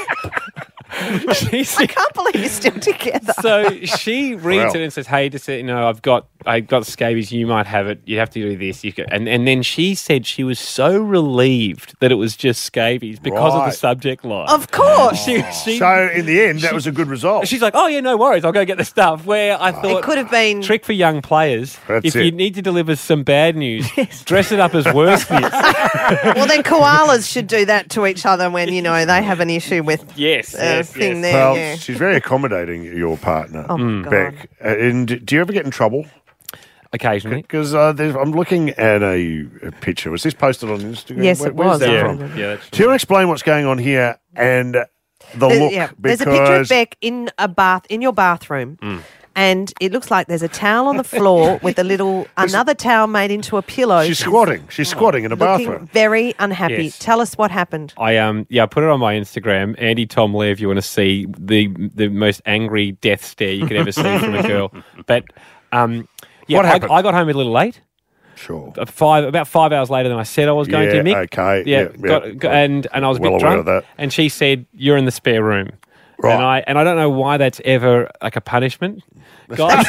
she I said, can't believe you're still together. so she reads Well. it and says, "Hey, just you know, I've got I've got scabies. You might have it. You have to do this." You can, and and then she said she was so relieved that it was just scabies because of the Right. subject line. Of course. She, she, So in the end, that was a good result. she's like, "Oh yeah, no worries. I'll go get the stuff." Where I thought It could have been. trick for young players. That's if it. you need to deliver some bad news, dress it up as worse news. Well, then koalas should do that to each other when, you know, they have an issue with Yes, a yes, thing yes. there. Well, yeah. she's very accommodating, your partner, Oh, my God. Beck. Uh, And do you ever get in trouble? Occasionally. Because uh, there's- I'm looking at a, a picture. Was this posted on Instagram? Yes, Where- it where's was. that Yeah, from? yeah, that's Do you want to explain what's going on here and the There- look? yeah. Because There's a picture of Beck in a bath in your bathroom. Mm. And it looks like there's a towel on the floor with a little another towel made into a pillow. she's squatting. She's squatting in a looking bathroom. very unhappy. Yes. Tell us what happened. I um yeah, I put it on my Instagram. Andy Tom Lee, if you want to see the the most angry death stare you could ever see from a girl. But um yeah, What I, happened? I got home a little late. Sure. Uh, Five about five hours later than I said I was going Yeah, to. Mick. okay, Yeah, yeah, got, yeah. got- and and I was a Well bit aware drunk. of that. And she said, "You're in the spare room." Right. And I and I don't know why that's ever like a punishment. Guys,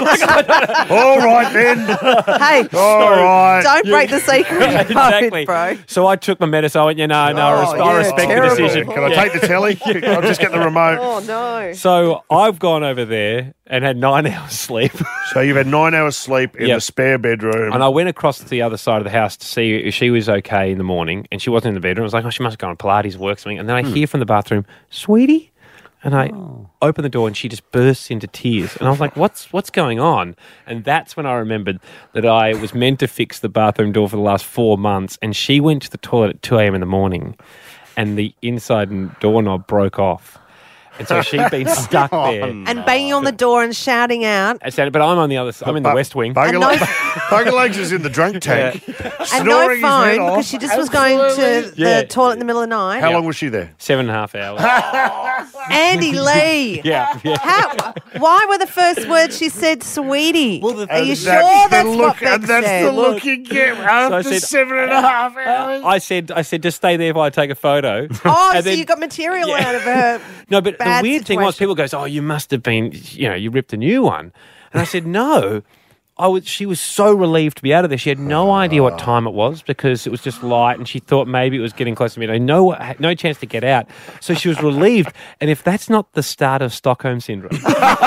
All right, then. Hey, All right. don't break the secret, exactly, bro. So I took my medicine. I went, you know, no, I, Oh, res- I yeah, respect terrible. the decision. Can I Yeah. take the telly? I'll just get the remote. Oh, no. So I've gone over there and had nine hours sleep. So you've had nine hours sleep in Yep. the spare bedroom. And I went across to the other side of the house to see if she was okay in the morning, and she wasn't in the bedroom. I was like, oh, she must have gone to Pilates, work something. And then I Hmm. hear from the bathroom, "Sweetie?" And I open the door, and she just bursts into tears. And I was like, what's what's going on? And that's when I remembered that I was meant to fix the bathroom door for the last four months, and she went to the toilet at two a.m. in the morning, and the inside doorknob broke off. And so she'd been stuck there. And banging on the door and shouting out. I said, but I'm on the other side. I'm in the Bu- West Wing. Bugger, And Le- no- Bugger Legs is in the drunk tank. And no snoring his head phone off. because she just was going to the Yeah. toilet in the middle of the night. How long was she there? Seven and a half hours. Andy Lee. yeah, yeah. How, why were the first words she said, "Sweetie"? Are you And sure that's that's the what look, Beck and that's said? the look you get after I said- seven and a half hours. I said, I said, just stay there while I take a photo. Oh, And so then- you got material Yeah. out of her. No, but bad the weird thing was, situation. people goes, "Oh, you must have been, you know, you ripped a new one," and I said, "No." I was. She was so relieved to be out of there. She had no idea what time it was because it was just light, and she thought maybe it was getting close to midnight. No, no chance to get out. So she was relieved. And if that's not the start of Stockholm syndrome,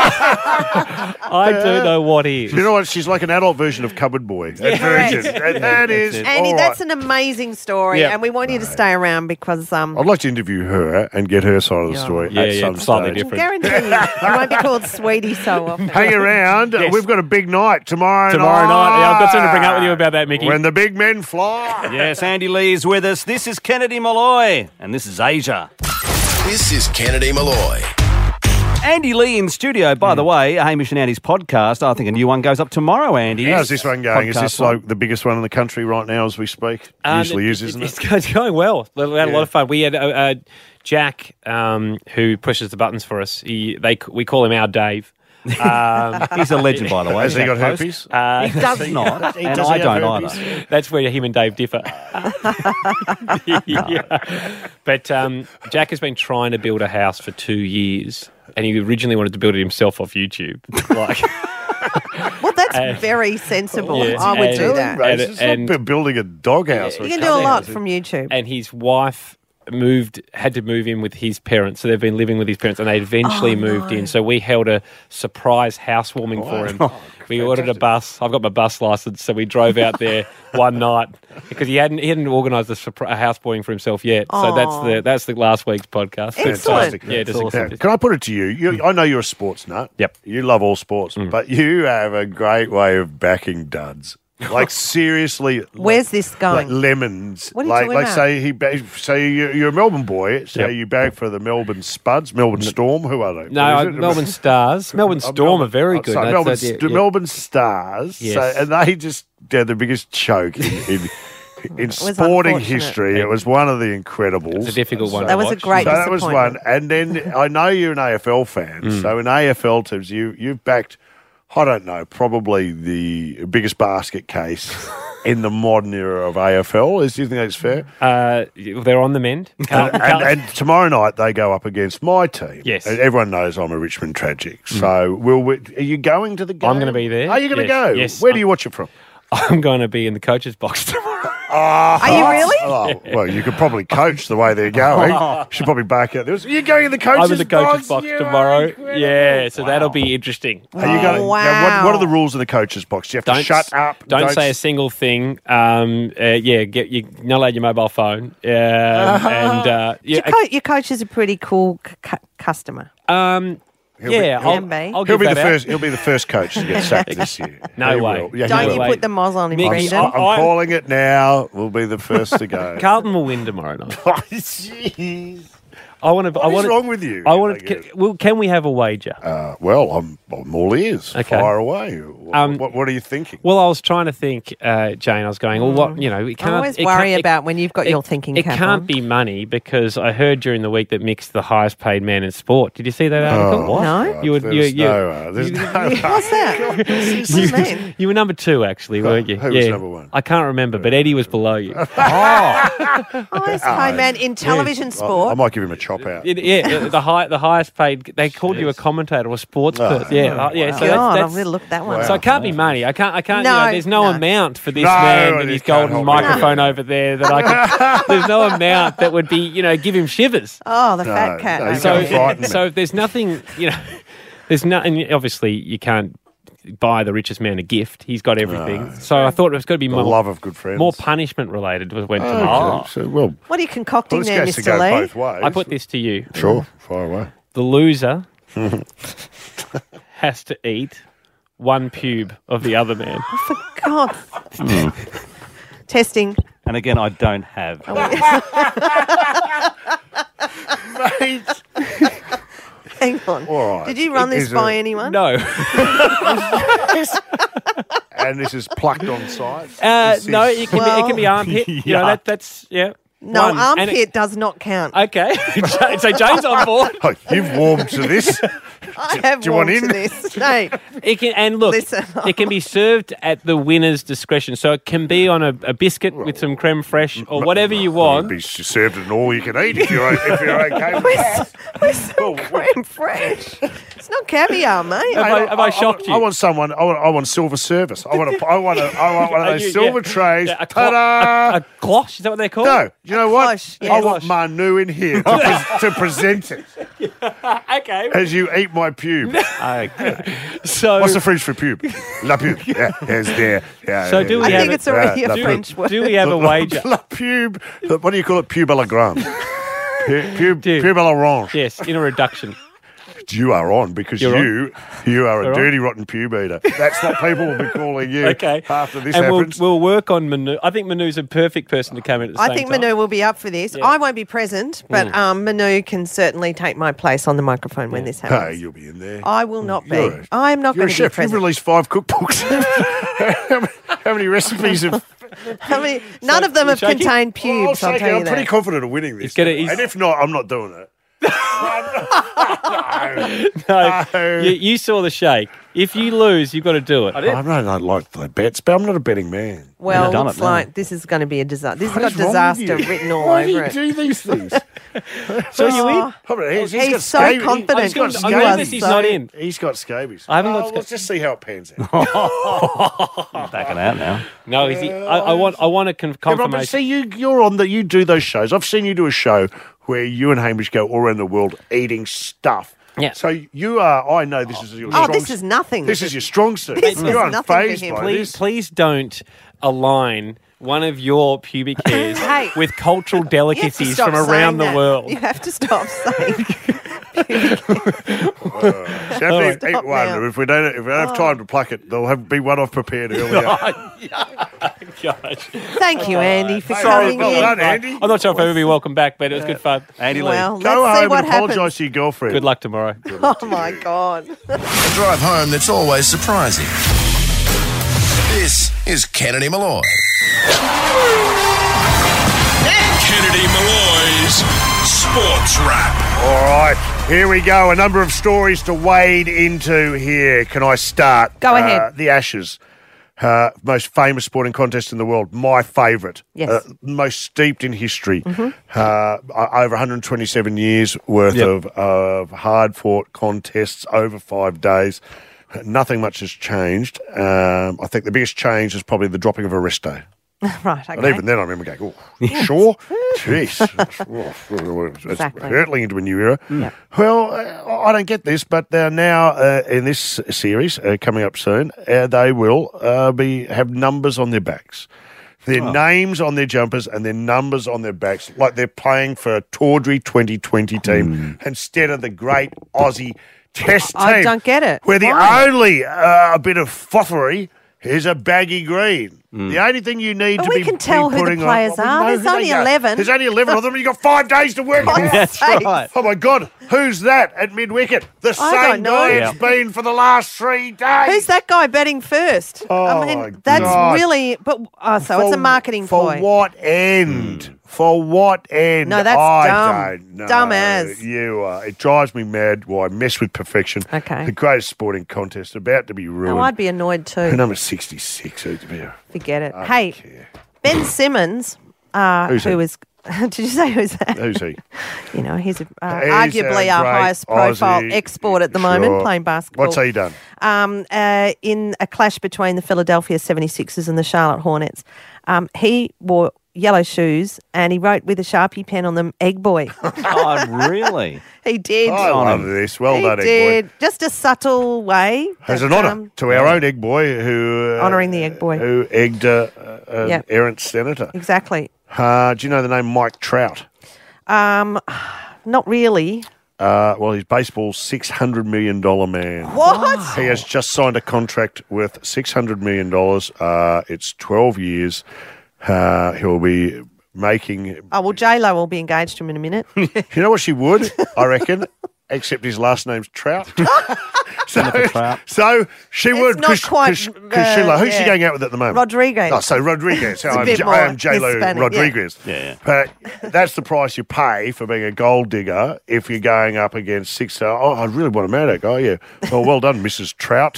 I do know what is. You know what? She's like an adult version of Cupboard Boy. That version. Correct. That, that is. it. Andy, all that's right. an amazing story, Yeah. and we want you to stay around because um, I'd like to interview her and get her side of the Yeah. story Yeah, at yeah, some it's slightly stage. different. guarantee you, you won't be called Sweetie so often. Hang around. Yes. We've got a big night tomorrow Tomorrow night. night, yeah, I've got something to bring up with you about that, Mickey. When the big men fly. Yes, Andy Lee's with us. This is Kennedy Malloy, and this is Asia. This is Kennedy Malloy. Andy Lee in studio. By the way, Hamish and Andy's podcast. I think a new one goes up tomorrow, Andy. How's this one going? Is Podcast this like the biggest one in the country right now as we speak? Um, Usually is, it- isn't it's, it? It's going well. We had a Yeah. lot of fun. We had uh, uh, Jack, um, who pushes the buttons for us. He, they, we call him our Dave. Um, He's a legend, by the way. Has he got Post. herpes? Uh, He does not, He and does I have don't herpes? either. That's where him and Dave differ. Yeah. But um, Jack has been trying to build a house for two years, and he originally wanted to build it himself off YouTube. Like, Well, that's And- very sensible. Yeah, I would and- do that. and- It's and- not building a doghouse. You can do a lot from YouTube. and his wife moved had to move in with his parents, so they've been living with his parents, and they eventually Oh, moved no. in. So we held a surprise housewarming for him. We ordered a bus. I've got my bus license, so we drove out there one night because he hadn't he hadn't organised a, surpri- a houseboarding for himself yet. So that's Aw. the that's the last week's podcast. Excellent. Yeah, just Yeah. accept it. Can I put it to you? you? I know you're a sports nut. Yep. You love all sports, but you have a great way of backing duds. Like seriously, Where's this like going? lemons. What are you like, talking like about? say he, ba- say you're, you're a Melbourne boy. Say Yep. you bag for the Melbourne Spuds, Melbourne Storm. Who are they? No, What uh, is it? Melbourne Stars. Melbourne Uh, Storm Melbourne- are very oh, good. sorry, That's- Melbourne, that's- St- yeah. Melbourne Stars. Yes. So, and they just did the biggest choke in, in, in was sporting unfortunate. history. It was one of the Incredibles. It's a difficult one. That to was a watch. great So that was one. disappointment. And then I know you're an A F L fan. Mm. So in A F L terms, you, you've backed, I don't know, probably the biggest basket case in the modern era of A F L. Is, do you think that's fair? Uh, they're on the mend. And, and, and tomorrow night they go up against my team. Yes. And everyone knows I'm a Richmond Tragic. So will we, are you going to the game? I'm going to be there. Are you going to Yes, go? yes. Where do you watch it from? I'm going to be in the coach's box tomorrow. Are you really? Oh, well, you could probably coach the way they're going. You should probably back out. There's, you're going in the coach's I'm in the coach's box, You tomorrow. are incredible. Yeah, so that'll be interesting. Are you going? Oh, wow. Now, what, what are the rules of the coach's box? Do you have to Don't shut up? Don't, say a single thing. Um, uh, yeah, get you not allowed your mobile phone. Um, and uh, yeah, Your, co- your coach is a pretty cool c- cu- customer. um, He'll yeah, be- I'll, Can be. I'll He'll give be the that out. first. He'll be the first coach to get sacked this year. No He way. will. Yeah, he Don't will. you Wait. put the moz on him, Mickey, Brendan. I- I'm calling it now. We'll be the first to go. Carlton will win tomorrow night. Oh, jeez. I want to. I What is want wrong with you? I want Like, to. Can, well, can we have a wager? Uh, well, I'm, I'm all ears. Okay. Fire away. What, Um, what, what are you thinking? Well, I was trying to think, uh, Jane. I was going, well, what you know, it I can't. always it worry can't- it- about when you've got it- your thinking It cap can't on. be money because I heard during the week that Mick's the highest paid man in sport. Did you see that article? Oh, What? No. You were, There's you, you, no, uh, there's you- no What's that? What does this mean? you were number two, actually, weren't you? Who was number one? I can't remember, but Eddie was below you. Highest paid man in television I, I sport. might give him a chop out. It- yeah, the high, the highest paid. They called you a commentator or a sports Oh, person. Yeah, uh, yeah. So God, that's, I'm that's, going to look that one Wow. so up. it can't be money. I can't. I can't. you No, know, there's no, no. amount for this No, man and you his can't golden hold microphone over there that I could. There's no amount that would be, you know, give him shivers. Oh, the No, fat cat. no, you over So, can't there. frighten me. so if there's nothing, you know, there's nothing. Obviously, you can't buy the richest man a gift. He's got everything. So I thought it was going to be The more love of good friends. more punishment related. Was went Okay, tomorrow. so, well, What are you concocting well, this there, has to Mister go Lee? both ways. I put this to you. Sure, fire away. The loser has to eat one pube of the other man. For God. Testing. And again, I don't have. Mate. Hang on. All right. Did you run It this is by a- anyone? No. And this is plucked on site. Uh, This no, is- it can, be, it can be armpit. You know, Yeah. that, that's, yeah. No, One. And armpit it- does not count. Okay. So Jane's on board. Oh, you've warmed to this. I have do you want warmed in? to this. No. It can, and look, Listen. it can be served at the winner's discretion. So it can be on a, a biscuit with some creme fraiche or whatever you It'll want. be served in all you can eat if you're, if you're okay with that. With some creme fraiche. It's not caviar, mate. Have I, have I shocked you? I want someone. I want. I want silver service. I want. A, I want. A, I want one of Are those you- silver yeah. trays. Yeah, a, clo- Ta-da! a, a cloche, is that what they're called? No, you know what? Cloche, I yes. want Manu in here to, pre- to present it Okay. as you eat my pube. So, What's the French for pube? La pube. Yeah, there's there. Yeah, So yeah, do we yeah. I have think it- it's already la a pube. French word. do we have a wager? La pube. What do you call it? Pube à la grande. Pu- Pube, Dude. pube à l'orange. Yes, in a reduction. You are on because You're you you are a You're on? dirty, rotten pube eater. That's what people will be calling you Okay. after this and happens. we'll, we'll work on Manu. I think Manu's a perfect person to come in at the I same think time. Manu will be up for this. Yeah. I won't be present, but Mm. um, Manu can certainly take my place on the microphone when this Hey, happens. you'll be in there. I will not be. You're a- I am not You're going a to be chef. You've present. released five cookbooks. how, many, how many recipes have... How many? None of them you have shaking? contained Well, I'll pubes. I'll take it. tell you I'm pretty that. confident of winning this. He's gonna- he's- and if not, I'm not doing it. no, you, you saw the shake. If you lose, you've got to do it. I, I don't like the bets, but I'm not a betting man. Well, I've looks done it, like this is going to be a disaster. This What has is got wrong with disaster you? written all Why do over you it. do these things? So you in? Oh, he's, He's got so scabies. confident. He's got You scabies. are He's not in. He's got scabies. I haven't oh, got sca- Let's just see how it pans out. Backing out now. No, is he, I, I want I want a con- Yeah, but, confirmation. but see, you, you're on the, you do those shows. I've seen you do a show where you and Hamish go all around the world eating stuff. Yeah. So you are, I know this is your Oh, strong this is nothing. This is your strong suit. This is You're nothing for unfazed him. by please, this. please don't align one of your pubic hairs Hey. with cultural You have to delicacies stop from around saying the that. world. You have to stop saying. So Oh, if, stop one, now. if we don't, if we don't have time to pluck it, there'll have be one off prepared earlier. Gosh. Thank you, Andy, for Sorry, coming well in. done, Andy. I'm not sure if I'll ever be welcome back, but it was good fun. Andy Lee. Well, Go let's see home what and apologise happens. to your girlfriend. Good luck tomorrow. Oh my God. A drive home that's always surprising. This is Kennedy Malloy. Kennedy Malloy's Sports Wrap. All right, here we go. A number of stories to wade into here. Can I start? Go Uh, ahead. the Ashes. Uh, most famous sporting contest in the world. My favourite. Yes. Uh, most steeped in history. Mhm. Uh, over one hundred twenty-seven years worth Yep. of, of hard-fought contests over five days. Nothing much has changed. Um, I think the biggest change is probably the dropping of a rest day. Right, okay. And even then, I remember going, oh, you sure? Jeez. It's Exactly. hurtling into a new era. Yeah. Well, uh, I don't get this, but they're now uh, in this series uh, coming up soon, uh, they will uh, be have numbers on their backs. Their Oh. names on their jumpers and their numbers on their backs, like they're playing for a tawdry twenty twenty team instead of the great Aussie Test team. I don't get it. Where the Why? only uh, bit of foffery is a baggy green. The only thing you need But to we be can tell be who the putting players on, are. we know There's who only they are. eleven. There's only eleven of them, and you've got five days to work. God's That's sake. right. Oh my God, who's that at mid wicket? The I same don't know. guy Yeah. it's been for the last three days. Who's that guy betting first? Oh, I my mean, that's God. really. But oh, so it's a marketing for ploy. what end? For what end? No, that's I dumb. Don't know. Dumb as. You are. It drives me mad. Why mess with perfection? Okay. The greatest sporting contest about to be ruined. No, I'd be annoyed too. Number sixty-six. Who'd be a- Forget it. I don't Hey, care. Ben Simmons, uh, Who's who he? is. Did you say who's that? Who's he? You know, he's uh, He's arguably a our great highest profile Aussie- export at the Sure. moment, playing basketball. What's he done? Um, uh, in a clash between the Philadelphia seventy-sixers and the Charlotte Hornets. Um, he wore yellow shoes and he wrote with a Sharpie pen on them, Egg Boy. Oh, really? He did. I love this. Well he done, Egg did. Boy. Just a subtle way. As an that, honour um, to our own Egg Boy who... Uh, Honouring the Egg Boy. Who egged uh, uh, an Yep. errant senator. Exactly. Uh, do you know the name Mike Trout? Um, not really. Uh, well, he's baseball's six hundred million dollars man. What? He has just signed a contract worth six hundred million dollars. Uh, it's twelve years. Uh, he'll be making... Oh, well, J-Lo will be engaged to him in a minute. You know what she would, I reckon? Except his last name's Trout. so, Trout. so she would. not Cause, quite, cause, cause Sheila, uh, who's she yeah. going out with at the moment? Rodriguez. Oh, so Rodriguez. a I'm, bit J- more I am J-Lo Hispanic, yeah. Rodriguez. Yeah, But that's the price you pay for being a gold digger if you're going up against six. Uh, oh, I really want to marry that guy, yeah. Well, well done, Missus Trout.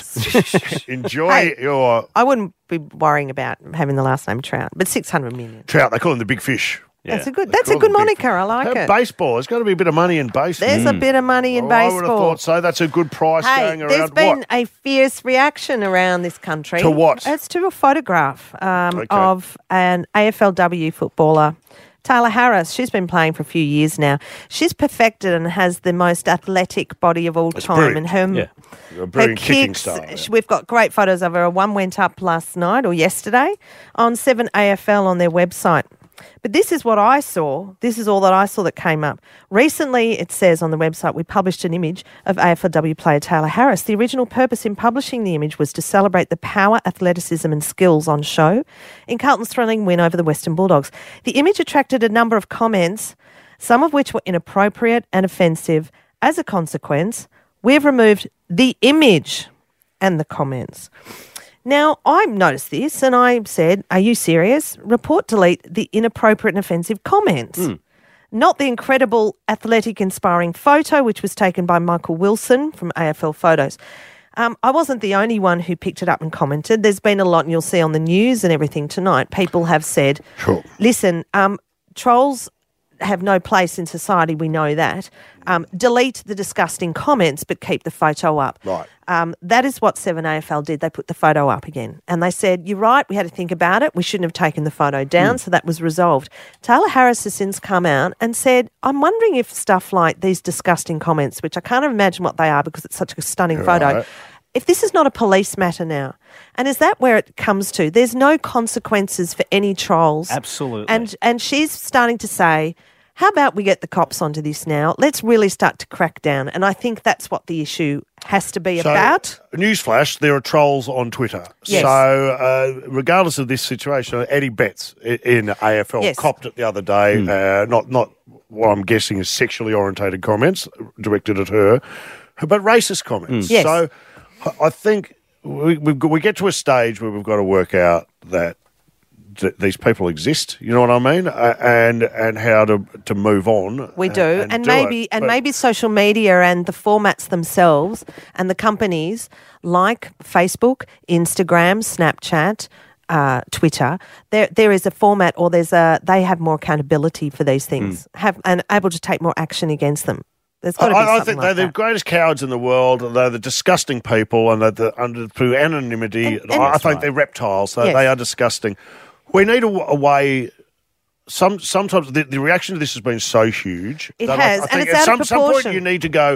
Enjoy Hey. your I wouldn't be worrying about having the last name Trout, but six hundred million. Trout. They call him the big fish. That's a good. They That's a call good them big moniker. I like Have it. baseball. There's got to be a bit of money in baseball. There's a bit of money in Oh, I would have baseball. thought so. That's a good price Hey, going around. there's been What? a fierce reaction around this country. To what? It's to a photograph um, Okay. of an A F L W footballer, Taylor Harris. She's been playing for a few years now. She's perfected and has the most athletic body of all That's time. brilliant. And her, Yeah. A her brilliant kicking kicks, style, sh- we've got great photos of her. One went up last night or yesterday on seven A F L on their website. But this is what I saw. This is all that I saw that came up. Recently, it says on the website, we published an image of A F L W player Taylor Harris. The original purpose in publishing the image was to celebrate the power, athleticism and skills on show in Carlton's thrilling win over the Western Bulldogs. The image attracted a number of comments, some of which were inappropriate and offensive. As a consequence, we've removed the image and the comments. Now, I noticed this and I said, are you serious? Report delete the inappropriate and offensive comments. Hmm. not the incredible athletic inspiring photo, which was taken by Michael Wilson from A F L Photos. Um, I wasn't the only one who picked it up and commented. There's been a lot, and you'll see on the news and everything tonight, people have said, sure. listen, um, trolls have no place in society, we know that. Um, delete the disgusting comments, but keep the photo up. Right. Um, that is what seven A F L did. They put the photo up again. And they said, you're right, we had to think about it. We shouldn't have taken the photo down, mm. so that was resolved. Taylor Harris has since come out and said, I'm wondering if stuff like these disgusting comments, which I can't imagine what they are because it's such a stunning right. photo, if this is not a police matter now. And is that where it comes to? There's no consequences for any trolls. Absolutely. And And she's starting to say, how about we get the cops onto this now? Let's really start to crack down. And I think that's what the issue has to be so, about. Newsflash, there are trolls on Twitter. Yes. So uh, regardless of this situation, Eddie Betts in A F L yes. copped it the other day, Mm. uh, not, not what I'm guessing is sexually orientated comments directed at her, but racist comments. Mm. Yes. So I think we, we've got, we get to a stage where we've got to work out that th- these people exist, you know what I mean, uh, and and how to to move on. We do, and, and, and do maybe it. and But- maybe social media and the formats themselves and the companies like Facebook, Instagram, Snapchat, uh, Twitter. There there is a format, or there's a they have more accountability for these things, Hmm. have and able to take more action against them. There's got to be I, I something think like they're the that. greatest cowards in the world. They're the disgusting people, and they're the, under through anonymity. And- and- I, I That's think right. they're reptiles. They, Yes. they are disgusting. We need a, w- a way. Some sometimes the, the reaction to this has been so huge. It that I- has, I and think it's at out some, of some point proportion. you need to go.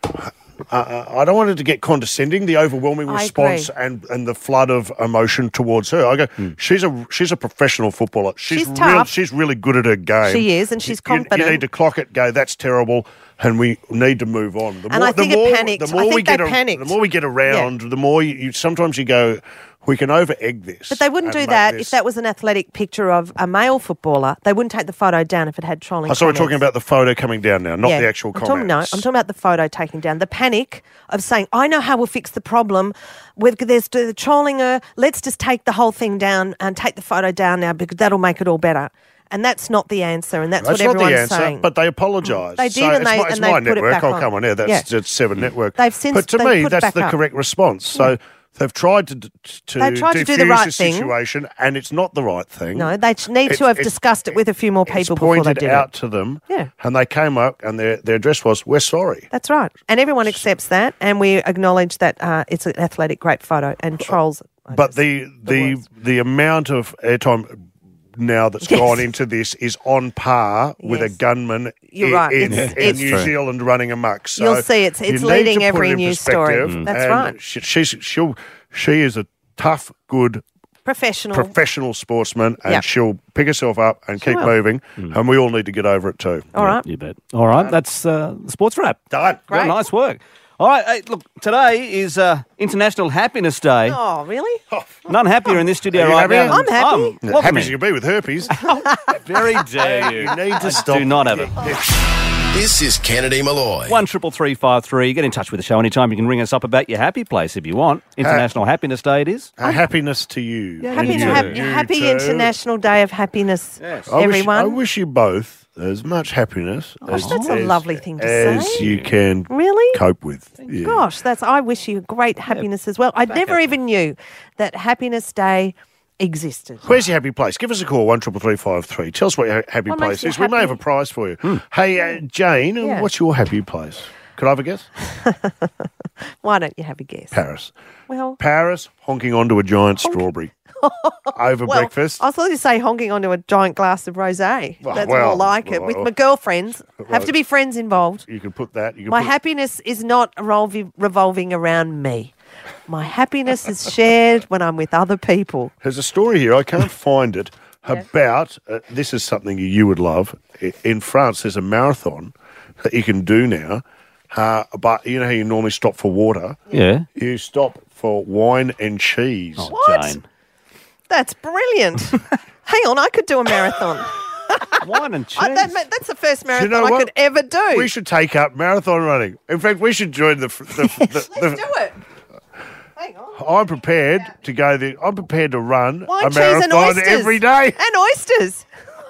Uh, uh, I don't want it to get condescending. The overwhelming I response agree. and, and the flood of emotion towards her. I go. She's a she's a professional footballer. She's She's real, tough. she's really good at her game. She is, and she's You- you- confident. You, need to clock it. Go. That's terrible. And we need to move on. The And more, I think the it more, panicked. The more I think we get they a- panicked. The more we get around, the more you, you sometimes you go, we can over egg this. But they wouldn't and do make that this- if that was an athletic picture of a male footballer. They wouldn't take the photo down if it had trolling Oh, so we're comments. talking about the photo coming down now, not Yeah. the actual I'm comments. talking, no, I'm talking about the photo taken down. The panic of saying, I know how we'll fix the problem. With there's the trolling her. Let's just take the whole thing down and take the photo down now because that'll make it all better. And that's not the answer, and that's, That's what not the everyone's answer, saying. but they apologise. They did, so and it's they- my, it's and they my put it network. back Oh, on. come on, yeah, that's Yeah. it's Seven Network. They've since- but to they've me, put it that's back the up. correct response. So they've tried to to They tried to do the defuse right the thing. situation, and it's not the right thing. No, they ch- need It's- to have it's- discussed it with a few more It's people before they pointed did out it. to them, Yeah. and they came up, and their their address was, "We're sorry." That's right. And everyone accepts that, and we acknowledge that uh, it's an athletic great photo, and trolls. But the the the amount of airtime now that's Yes. gone into this is on par with a Yes. gunman You're in, right. in, It's- in it's New true. Zealand running amok. So You'll see it's- it's you need leading to put every it in news story. perspective, Mm. That's and right. She, she's she'll she is a tough, good Professional. professional sportsman, and Yep. she'll pick herself up and keep will. moving. And we all need to get over it too. All right. You bet. All right, that's uh, the sports wrap. Done. Great. Nice work. All right, hey, look, today is uh, International Happiness Day. Oh, really? None happier in this studio Are you right happy? now. I'm happy. I'm Yeah, welcoming. happy as you can be with herpes. Very dare you. You need to I stop. do not have it. This is Kennedy Malloy. One triple three five three. Get in touch with the show anytime. You can ring us up about your happy place if you want. International Happiness Day it is. Uh, happiness to you. Yeah, happy, And you. happy, You happy too. International Day of Happiness, Yes. I wish, everyone. I wish you both as much happiness as, that's a as- lovely thing to as say. you can Really? cope with. Yeah. Gosh, that's. I wish you great happiness as well. I never even knew that Happiness Day existed. Where's your happy place? Give us a call, one triple three five three. Tell us what your happy What place makes you is. We may happy? have a prize for you. Hey, uh, Jane, Yeah. what's your happy place? Could I have a guess? Why don't you have a guess? Paris. Well, Paris honking onto a giant strawberry over well, breakfast. I thought you'd say honking onto a giant glass of rosé. Well, That's well, more like it. With well, my girlfriends, have well, to be friends involved. You can put that. You can My put, happiness is not revolvi- revolving around me. My happiness is shared when I'm with other people. There's a story here. I can't find it. About uh, this is something you would love. I- In France, there's a marathon that you can do now. Uh, but you know how you normally stop for water? Yeah. You stop for wine and cheese. Oh, What? Jane. That's brilliant. Hang on, I could do a marathon. Wine and cheese. I, that, ma- that's the first Do marathon you know I what? could ever do. We should take up marathon running. In fact, we should join the. the, the, the Let's do it. Hang on. I'm prepared to go there. I'm prepared to run Wine, a cheese and marathon oysters. every day. And oysters.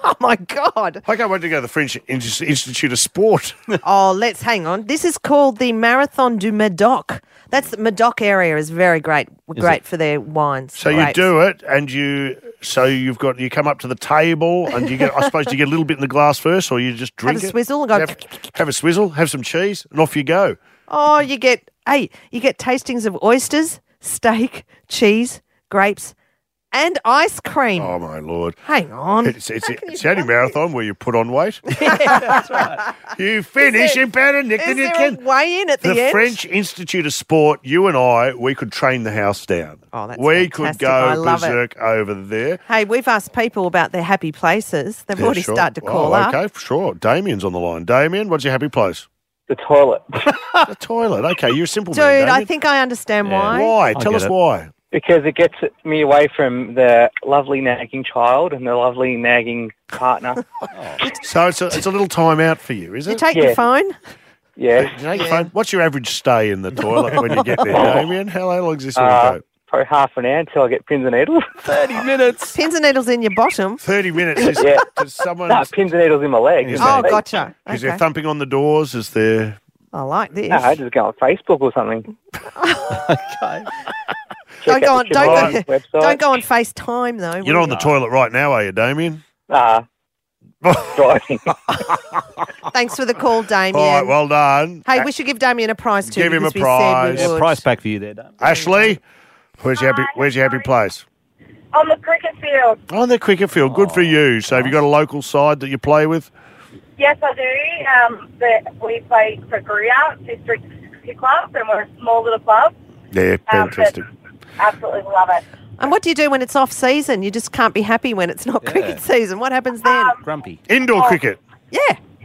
Oh, my God. I can't wait to go to the French In- Institute of Sport. Oh, let's hang on. This is called the Marathon du Médoc. That's the Médoc area is very great, great it? for their wines. So Grapes. you do it, and you so you've got you come up to the table, and you get. I suppose you get a little bit in the glass first, or you just drink Have a it. swizzle and go. Have, have a swizzle, have some cheese, and off you go. Oh, you get hey, you get tastings of oysters, steak, cheese, grapes, and ice cream. Oh my lord! Hang on. It's it's, it's the only marathon where you put on weight. Yeah, that's right. You finish in better nick than Is you there can. a weigh-in at the, The end? French Institute of Sport, you and I, we could train the house down. Oh, that's we fantastic. could go I love it. berserk over there. Hey, we've asked people about their happy places. They've Yeah, already sure. started to call oh, up. Okay, sure. Damien's on the line. Damien, what's your happy place? The toilet. The toilet. Okay, you're a simple Dude, man, I Damien. think I understand why. Why? Tell us why. Because it gets me away from the lovely nagging child and the lovely nagging partner. So it's a, it's a little time out for you, is it? You take your phone? Yeah. You take your phone. What's your average stay in the toilet when you get there, Damien? How long does this all Uh, go? probably half an hour until I get pins and needles. thirty minutes. Pins and needles in your bottom. thirty minutes. Is, Yeah. Does someone... No, pins and needles in my leg. Is Oh, there- gotcha. Is there Okay. thumping on the doors? Is there... I like this. No, I just go on Facebook or something. okay. Check Don't go out on. the Don't Shibboleth go, website. don't go on FaceTime though. You're not on the toilet right now, are you, Damien? Nah. Driving. Thanks for the call, Damien. All right, well done. Hey, we should give Damien a prize too. Give him a because we prize. Said we Yeah, would. Price pack for you there, Dan. Ashley, where's your happy, where's your happy place? On the cricket field. On the cricket field. Good for you. So have you got a local side that you play with? Yes, I do. Um, the, we play for Gria District Cricket Club, and we're a small little club. Yeah, Um, but fantastic. absolutely love it. And what do you do when it's off season? You just can't be happy when it's not cricket season. What happens then? Grumpy. Indoor cricket. Yeah.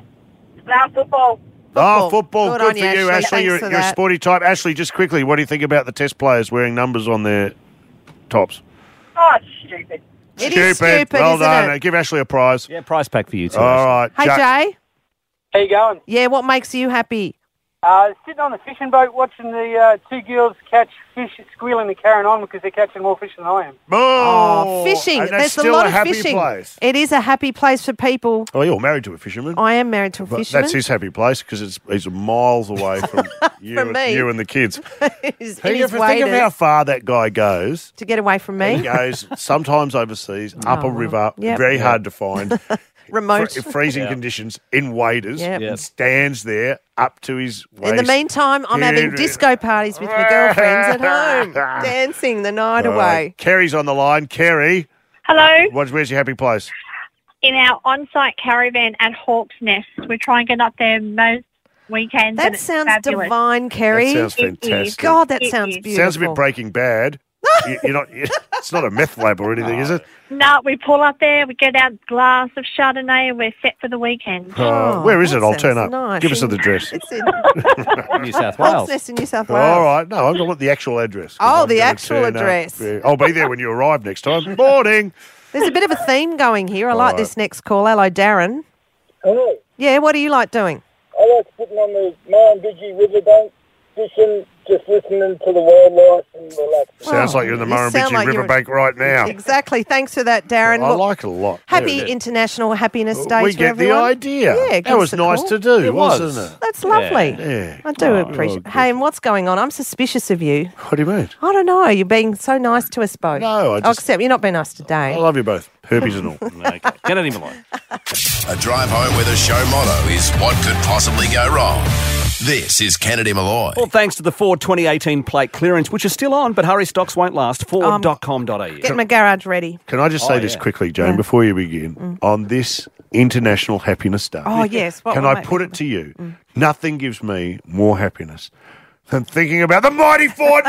Now football. Oh, football. Good Good, on for you, you, Ashley. Ashley. Thanks You're, for you're a that. sporty type. Ashley, just quickly, what do you think about the test players wearing numbers on their tops? Oh, it's stupid. It is stupid, Well isn't done. it? Give Ashley a prize. Yeah, prize pack for you too. All right. Hey, Ja- Jay. How you going? Yeah, what makes you happy? Uh, sitting on the fishing boat watching the uh, two girls catch fish, squealing and carrying on because they're catching more fish than I am. Oh, fishing. and that's There's a still lot a of happy fishing. place. It is a happy place for people. Oh, you're married to a fisherman. I am married to a But fisherman. that's his happy place because it's he's miles away from you, From and, me. you and the kids. He's in Think his of, think of waders how far that guy goes. to get away from me. He goes sometimes overseas, up a river, Yep. very hard to find, Remote. fr- freezing Yeah. conditions, in waders, Yep. and stands there up to his waist. In the meantime, I'm having disco parties with my girlfriends at home, dancing the night All away. right. Kerry's on the line. Kerry, Hello. what's, where's your happy place? In our on-site caravan at Hawk's Nest, we try and get up there most weekends. and That it's sounds fabulous. divine, Kerry. That sounds fantastic. God, that It sounds is. beautiful. Sounds a bit Breaking Bad. you, you're not. It's not a meth lab or anything, is it? No, we pull up there, we get out a glass of Chardonnay, and we're set for the weekend. Uh, where is it? that I'll turn up. sounds nice. Give us the address. It's in New South Hawk's Wales. Nest in New South Wales. All right. No, I want the actual address. 'cause Oh, I'm the gonna actual turn up. address. Yeah. I'll be there when you arrive next time. Morning. There's a bit of a theme going here. I All like right. this next call. Hello, Darren. Hello. Yeah, what do you like doing? I like sitting on the Murrumbidgee riverbank, fishing, just listening to the wildlife and relaxing. Sounds like you're in the you sound Murrumbidgee like you're- Riverbank right now. Exactly. Thanks for that, Darren. I Look, like it a lot. happy Yeah. International Happiness Day We to get the everyone. idea. Yeah, that give us was a nice call. to do, It was. wasn't it? That's lovely. Yeah. I do Oh, appreciate. oh, Hey, and what's going on? I'm suspicious of you. What do you mean? I don't know. You're being so nice to us both. No, I Oh, just- except you're not being nice today. I love you both. Herpes and all. Okay. Kennedy Malloy. A drive home with a show motto is what could possibly go wrong. This is Kennedy Malloy. All thanks to the Ford twenty eighteen plate clearance, which is still on, but hurry, stocks won't last. Ford dot com dot a u. Get my garage ready. Can I just say Oh, this yeah. quickly, Jane, before you begin? On this International Happiness Day, Oh, yes. What can will I make put me- it to you? Nothing gives me more happiness than thinking about the mighty Ford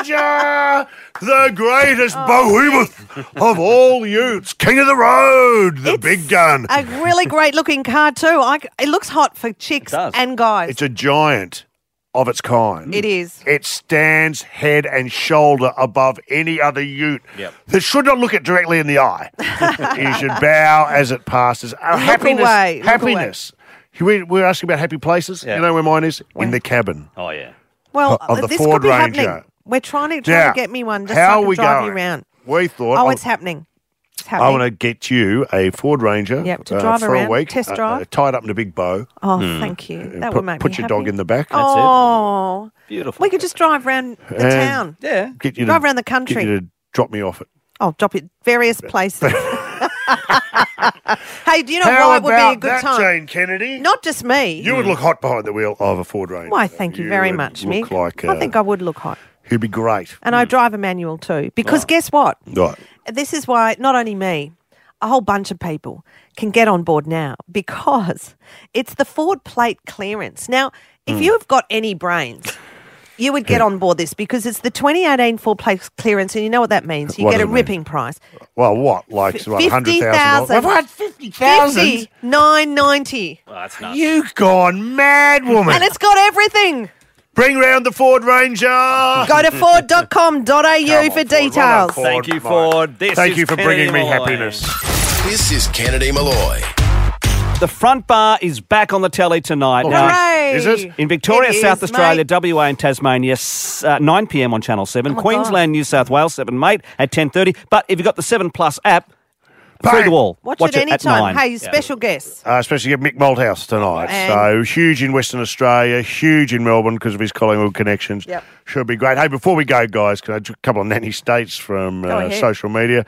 Ranger, the greatest behemoth of all utes, king of the road, the big gun. A really great looking car too. I, it looks hot for chicks does. and guys. It's a giant of its kind. It is. It stands head and shoulder above any other ute Yep. that should not look it directly in the eye. You should bow as it passes. Uh, Look happiness. away, look happiness. We, we're asking about happy places. Yeah. You know where mine is? In the cabin. Oh, yeah. Well, of the this Ford could be Ranger. happening. We're trying to, try Now, to get me one just how so I are can we drive going? you around. We thought. Oh, I'll- it's happening. happy. I want to get you a Ford Ranger Yep, to uh, drive for around, a week. test uh, drive. Uh, tied up in a big bow. Oh, thank you. That put, would make Put me your happy. dog in the back. Oh, beautiful. We could just drive around the And town. Yeah. Get you Drive to, around the country. Get you to drop me off it. Oh, drop it various places. Hey, do you know How why it would be a about good that, time? Jane Kennedy? Not just me. You would look hot behind the wheel of a Ford Ranger. Why, thank you, very would much, look Mick. Like, uh, I think I would look hot. He'd be great. And I drive a manual too. Because guess what? Right. This is why not only me, a whole bunch of people can get on board now because it's the Ford plate clearance. Now, if Mm. you've got any brains, you would get on board this because it's the twenty eighteen Ford plate clearance, and you know what that means. You What get does a it mean? ripping price. Well, what? Like what, one hundred fifty thousand thousand. dollars? fifty thousand? Fifty nine ninety. Well, that's nuts. You've gone mad, woman. And it's got everything. Bring round the Ford Ranger. Go to ford dot com dot a u for details. Thank you, Ford. This Thank is you for Kennedy bringing me Malloy. happiness. This is Kennedy Malloy. The front bar is back on the telly tonight. Oh, Now, Hooray! Is it? in Victoria, It South is, Australia, mate. W A and Tasmania, s- uh, nine p.m. on Channel seven. Oh, my Queensland, New South Wales, seven, mate, at ten thirty. But if you've got the seven Plus app, through the wall. Watch, Watch it it at anytime. nine. Hey, special guests. Uh, especially at Mick Malthouse tonight. And- So huge in Western Australia, huge in Melbourne because of his Collingwood connections. Yep. Should be great. Hey, before we go, guys, can I do a couple of nanny states from Go uh, ahead. social media?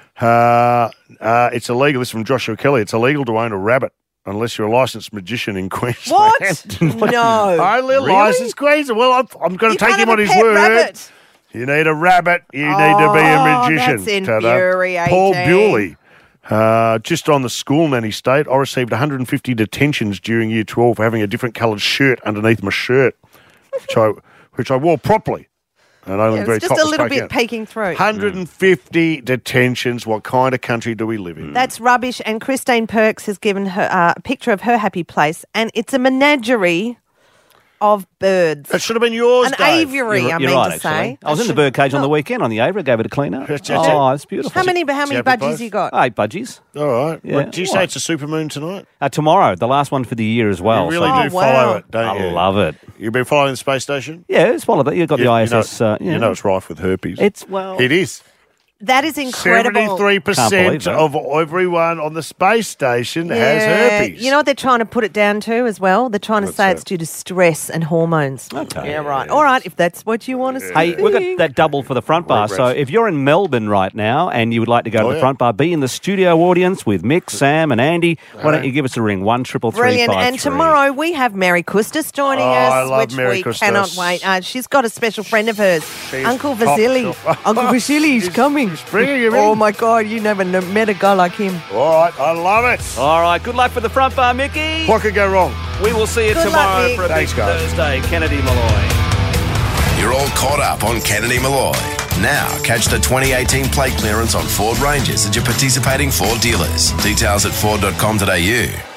Uh, uh, it's illegal. This is from Joshua Kelly. It's illegal to own a rabbit unless you're a licensed magician in Queensland. What? No. Only Really? licensed Queensland. Well, I'm, I'm going You to take can't him have on a his pet word. rabbit. You need a rabbit. You need to be a Oh, magician. that's Ta-da. infuriating. Paul Bewley. Uh, just on the school nanny state, I received one hundred fifty detentions during year twelve for having a different coloured shirt underneath my shirt, which I, which I wore properly. And only Yeah, very it's just top a little was bit taken out. peeking through. one hundred fifty detentions. What kind of country do we live in? That's rubbish. And Christine Perks has given her uh, a picture of her happy place, and it's a menagerie of birds. That should have been yours, An Dave. aviary, You're, I you're mean right, to actually. say. I was in the birdcage on the weekend on the Aviary, gave it a clean up. That's it. Oh, it's beautiful. How many? How many happy budgies place? you got? Eight budgies. All right. Yeah. What, do you say What? it's a supermoon tonight? Uh, tomorrow, the last one for the year as well. you really so do Oh, follow wow. it, don't I you? love it. You've been following the space station? Yeah, it's one of that. You've got You- the you I S know- S. uh, You know it's rife with herpes. It's, well... It is. That is incredible. Seventy-three Can't percent believe that. of everyone on the space station has Yeah. herpes. You know what they're trying to put it down to as well? They're trying to What's say that? it's due to stress and hormones. Okay. Yeah, right. All right, if that's what you want to say. Hey, we've got that double for the front bar. So if you're in Melbourne right now and you would like to go to Oh, the yeah. front bar, be in the studio audience with Mick, Sam, and Andy, why don't you give us a ring? One triple three Brilliant. five And three. tomorrow we have Mary Custis joining Oh, us, I love which Mary we Custis. cannot wait. Uh, she's got a special friend of hers, She's Uncle top Vasily. shelf. Uncle Vasily's coming. bringing him Oh in. my God, you never kn- met a guy like him. All right, I love it. All right, good luck for the front bar, Mickey. What could go wrong? We will see you Good luck, tomorrow Mick. for a Thanks, big guys. Thursday. Kennedy Malloy. You're all caught up on Kennedy Malloy. Now, catch the twenty eighteen plate clearance on Ford Rangers at your participating Ford dealers. Details at ford dot com dot a u.